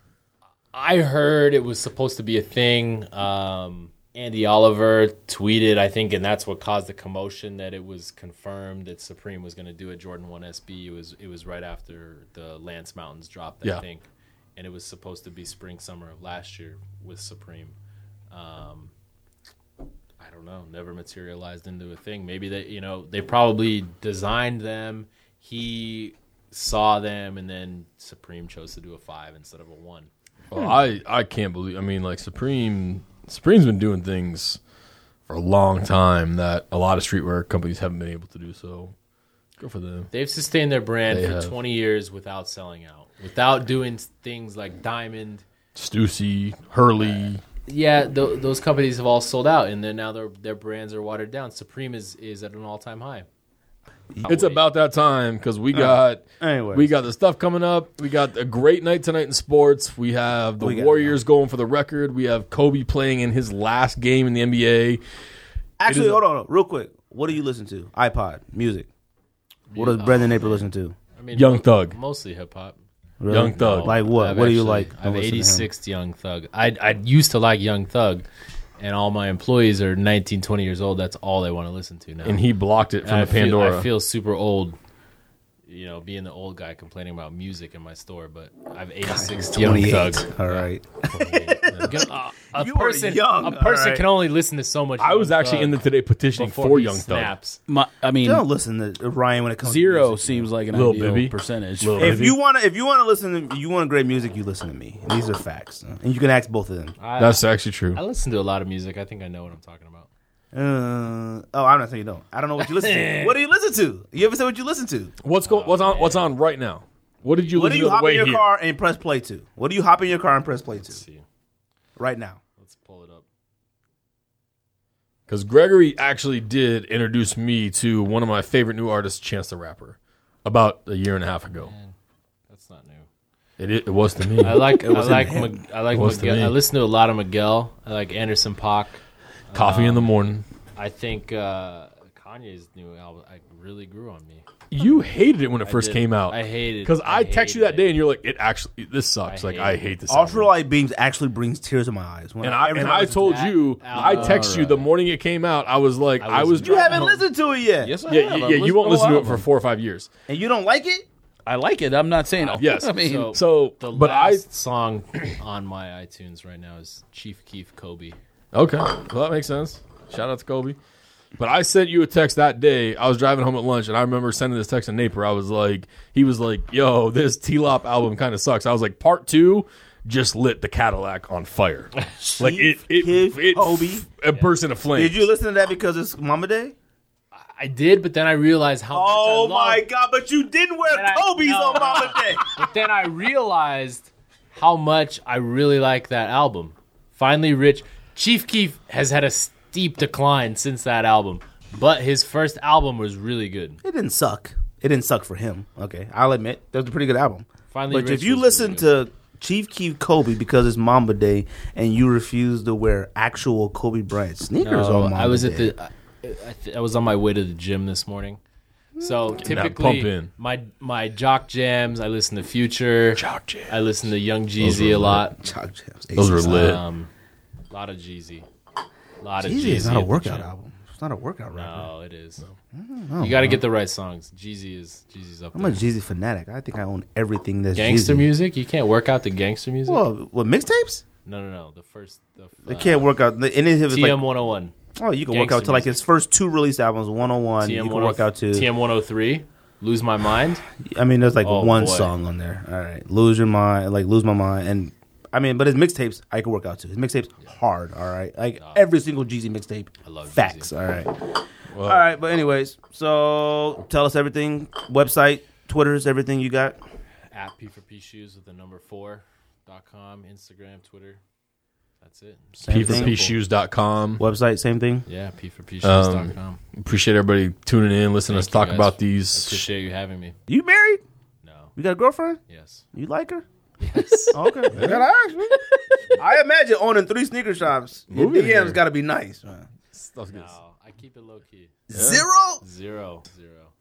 I heard it was supposed to be a thing. Andy Oliver tweeted, I think, and that's what caused the commotion, that it was confirmed that Supreme was going to do a Jordan 1 SB. It was right after the Lance Mountains dropped, I think. And it was supposed to be spring, summer of last year with Supreme. I don't know, never materialized into a thing. Maybe they probably designed them. He saw them, and then Supreme chose to do a 5 instead of a 1. Well, I can't believe. I mean, like Supreme's been doing things for a long time that a lot of streetwear companies haven't been able to do. So, go for them. They've sustained their brand They for have. 20 years without selling out, without doing things like Diamond. Stussy, Hurley. Yeah, those companies have all sold out, and then now their brands are watered down. Supreme is at an all-time high. It's about that time because we got the stuff coming up. We got a great night tonight in sports. We have the Warriors going for the record. We have Kobe playing in his last game in the NBA. Actually, hold on, real quick. What do you listen to? iPod, music. What does Brendan Napier listen to? I mean, Young Thug. Mostly hip-hop. Really? Young Thug. Like what? What do you like? I have 86 Young Thug. I used to like Young Thug, and all my employees are 19, 20 years old. That's all they want to listen to now. And he blocked it from And the Pandora. I feel super old, being the old guy complaining about music in my store, but I have 86 Young 28. Thug. All right. A You are person, young, a person all right. can only listen to so much. I was Young actually Thug in the today petitioning before for he Young Thug. snaps. I mean, Don't listen to Ryan when it comes to zero music. seems like an Lil ideal Bibby. percentage. Lil If Bibby. you want to listen to, you want great music, you listen to me. These are facts, and you can ask both of them. That's actually true. I listen to a lot of music. I think I know what I'm talking about. I'm not saying you don't. I don't know what you listen to. What do you listen to? You ever say what you listen to? What's on right now? What did you What do listen you to on hop the way in your here? car and press play to? What do you hop in your car and press play to Let's see. right now? Let's pull it up. Because Gregory actually did introduce me to one of my favorite new artists, Chance the Rapper, about a year and a half ago. That's not new. It was to me. I like was to Miguel. me. I listen to a lot of Miguel. I like Anderson .Paak. Coffee in the morning. I think Kanye's new album really grew on me. You hated it when it first did. came out. I hated it. Because I texted you that hated day it. and you're like, this sucks. I Like, hate I it. hate this album. Ultralight Beams actually brings tears in my eyes. When And every time I listen told to it. you, I album. texted you the morning it came out. I was like, I was You haven't home. listened to it yet. Yes, I Yeah, have. yeah, you won't listen to it for 4 or 5 years. And you don't like it? I like it. I'm not saying. Yes. I mean, So, The but last song on my iTunes right now is Chief Keef Kobe. Okay, well, that makes sense. Shout out to Kobe. But I sent you a text that day. I was driving home at lunch, and I remember sending this text to Napier. He was like, yo, this T-Lop album kind of sucks. I was like, part 2 just lit the Cadillac on fire. Like, it Kobe. a burst into flames. Did you listen to that because it's Mama Day? I did, but then I realized how Oh much I my loved. God! But you didn't wear And I- Kobe's no. on Mama Day. But then I realized how much I really like that album. Finally Rich. Chief Keef has had a steep decline since that album, but his first album was really good. It didn't suck. It didn't suck for him. Okay, I'll admit that was a pretty good album. Finally But Rich if you was listen really to Chief Keef Kobe because it's Mamba Day and you refuse to wear actual Kobe Bryant sneakers No, on Mamba I was Day, at I was on my way to the gym this morning. So pump typically, in. my jock jams. I listen to Future. Jock jams. I listen to Young Jeezy a lot. Chalk Jams. Those were lit. A lot of Jeezy. A lot of Jeezy Jeezy. is not a at the workout gym. album. It's not a workout rapper. No, it is. You got to get the right songs. Jeezy's up I'm there. a Jeezy fanatic. I think I own everything that's Gangster Jeezy. music? You can't work out the gangster music? Well, what mixtapes? No. The They can't work out any of his TM like 101. Oh, you can work out to like his first 2 release albums, 101. You can work out to TM103, Lose My Mind. I mean, there's like one boy. song on there. All right, Lose Your Mind, like Lose My Mind, and I mean, but his mixtapes I can work out to. His mixtapes hard. All right, like every single Jeezy mixtape. I love facts. Jeezy. All right, all right. But anyways, so tell us everything. Website, Twitter's, everything you got. At P4P Shoes with the number 4.com, Instagram, Twitter. That's it. P4Pshoes.com. Website, same thing. Yeah, P4Pshoes.com. Appreciate everybody tuning in, listening to us Thank talk you, guys. about these. Appreciate you having me. You married? No. You got a girlfriend? Yes. You like her? Yes. Okay. I gotta ask, man. I imagine owning 3 sneaker shops. Your Moving here. DM's got to be nice, man. No, I keep it low key. Zero? Zero.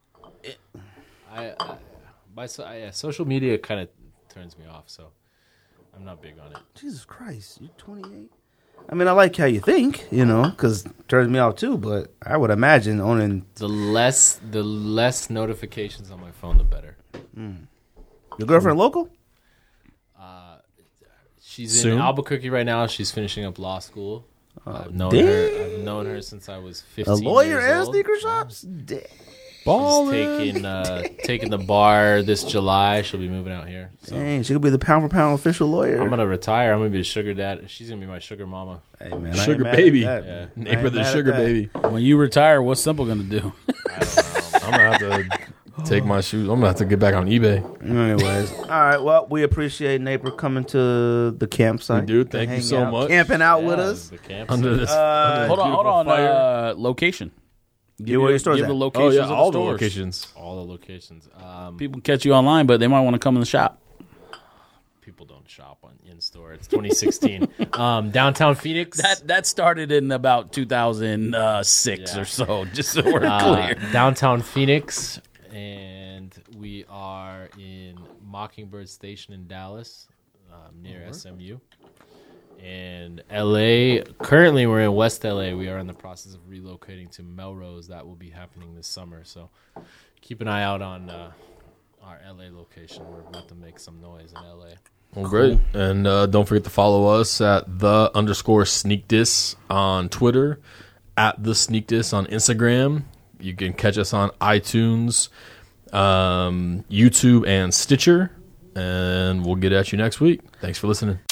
Social media kind of turns me off, so I'm not big on it. Jesus Christ, you're 28. I mean, I like how you think, because it turns me off too. But I would imagine owning The less notifications on my phone, the better. your girlfriend local. She's Soon? in Albuquerque right now. She's finishing up law school. I've known damn. her. I've known her since I was 15. A lawyer years and old. sneaker shops. Damn. She's taking the bar this July. She'll be moving out here. So Dang, she could be the pound for pound official lawyer. I'm gonna retire. I'm gonna be a sugar dad. She's gonna be my sugar mama. Hey man, I ain't Sugar mad at baby. that. Yeah. I ain't Neighbor the mad at sugar that. baby. When you retire, what's Simple going to do? I'm gonna have to take my shoes. I'm gonna have to get back on eBay. Anyways, all right. Well, we appreciate Napier coming to the campsite. We do. to Thank you hang so out, much. camping out with Yeah, us. The camp. Under this. Hold on. Location. Give where your stores give at. the Oh locations yeah, of the all the stores. locations. All the locations. People catch you online, but they might want to come in the shop. People don't shop in store. It's 2016. Downtown Phoenix. That started in about 2006 Yeah. or so, just so we're clear. Downtown Phoenix, and we are in Mockingbird Station in Dallas, near SMU. And LA, currently we're in West LA. We are in the process of relocating to Melrose. That will be happening this summer. So keep an eye out on our LA location. We're about to make some noise in LA. Well, great. And don't forget to follow us at _SneakDis on Twitter, at the SneakDis on Instagram. You can catch us on iTunes, YouTube, and Stitcher. And we'll get at you next week. Thanks for listening.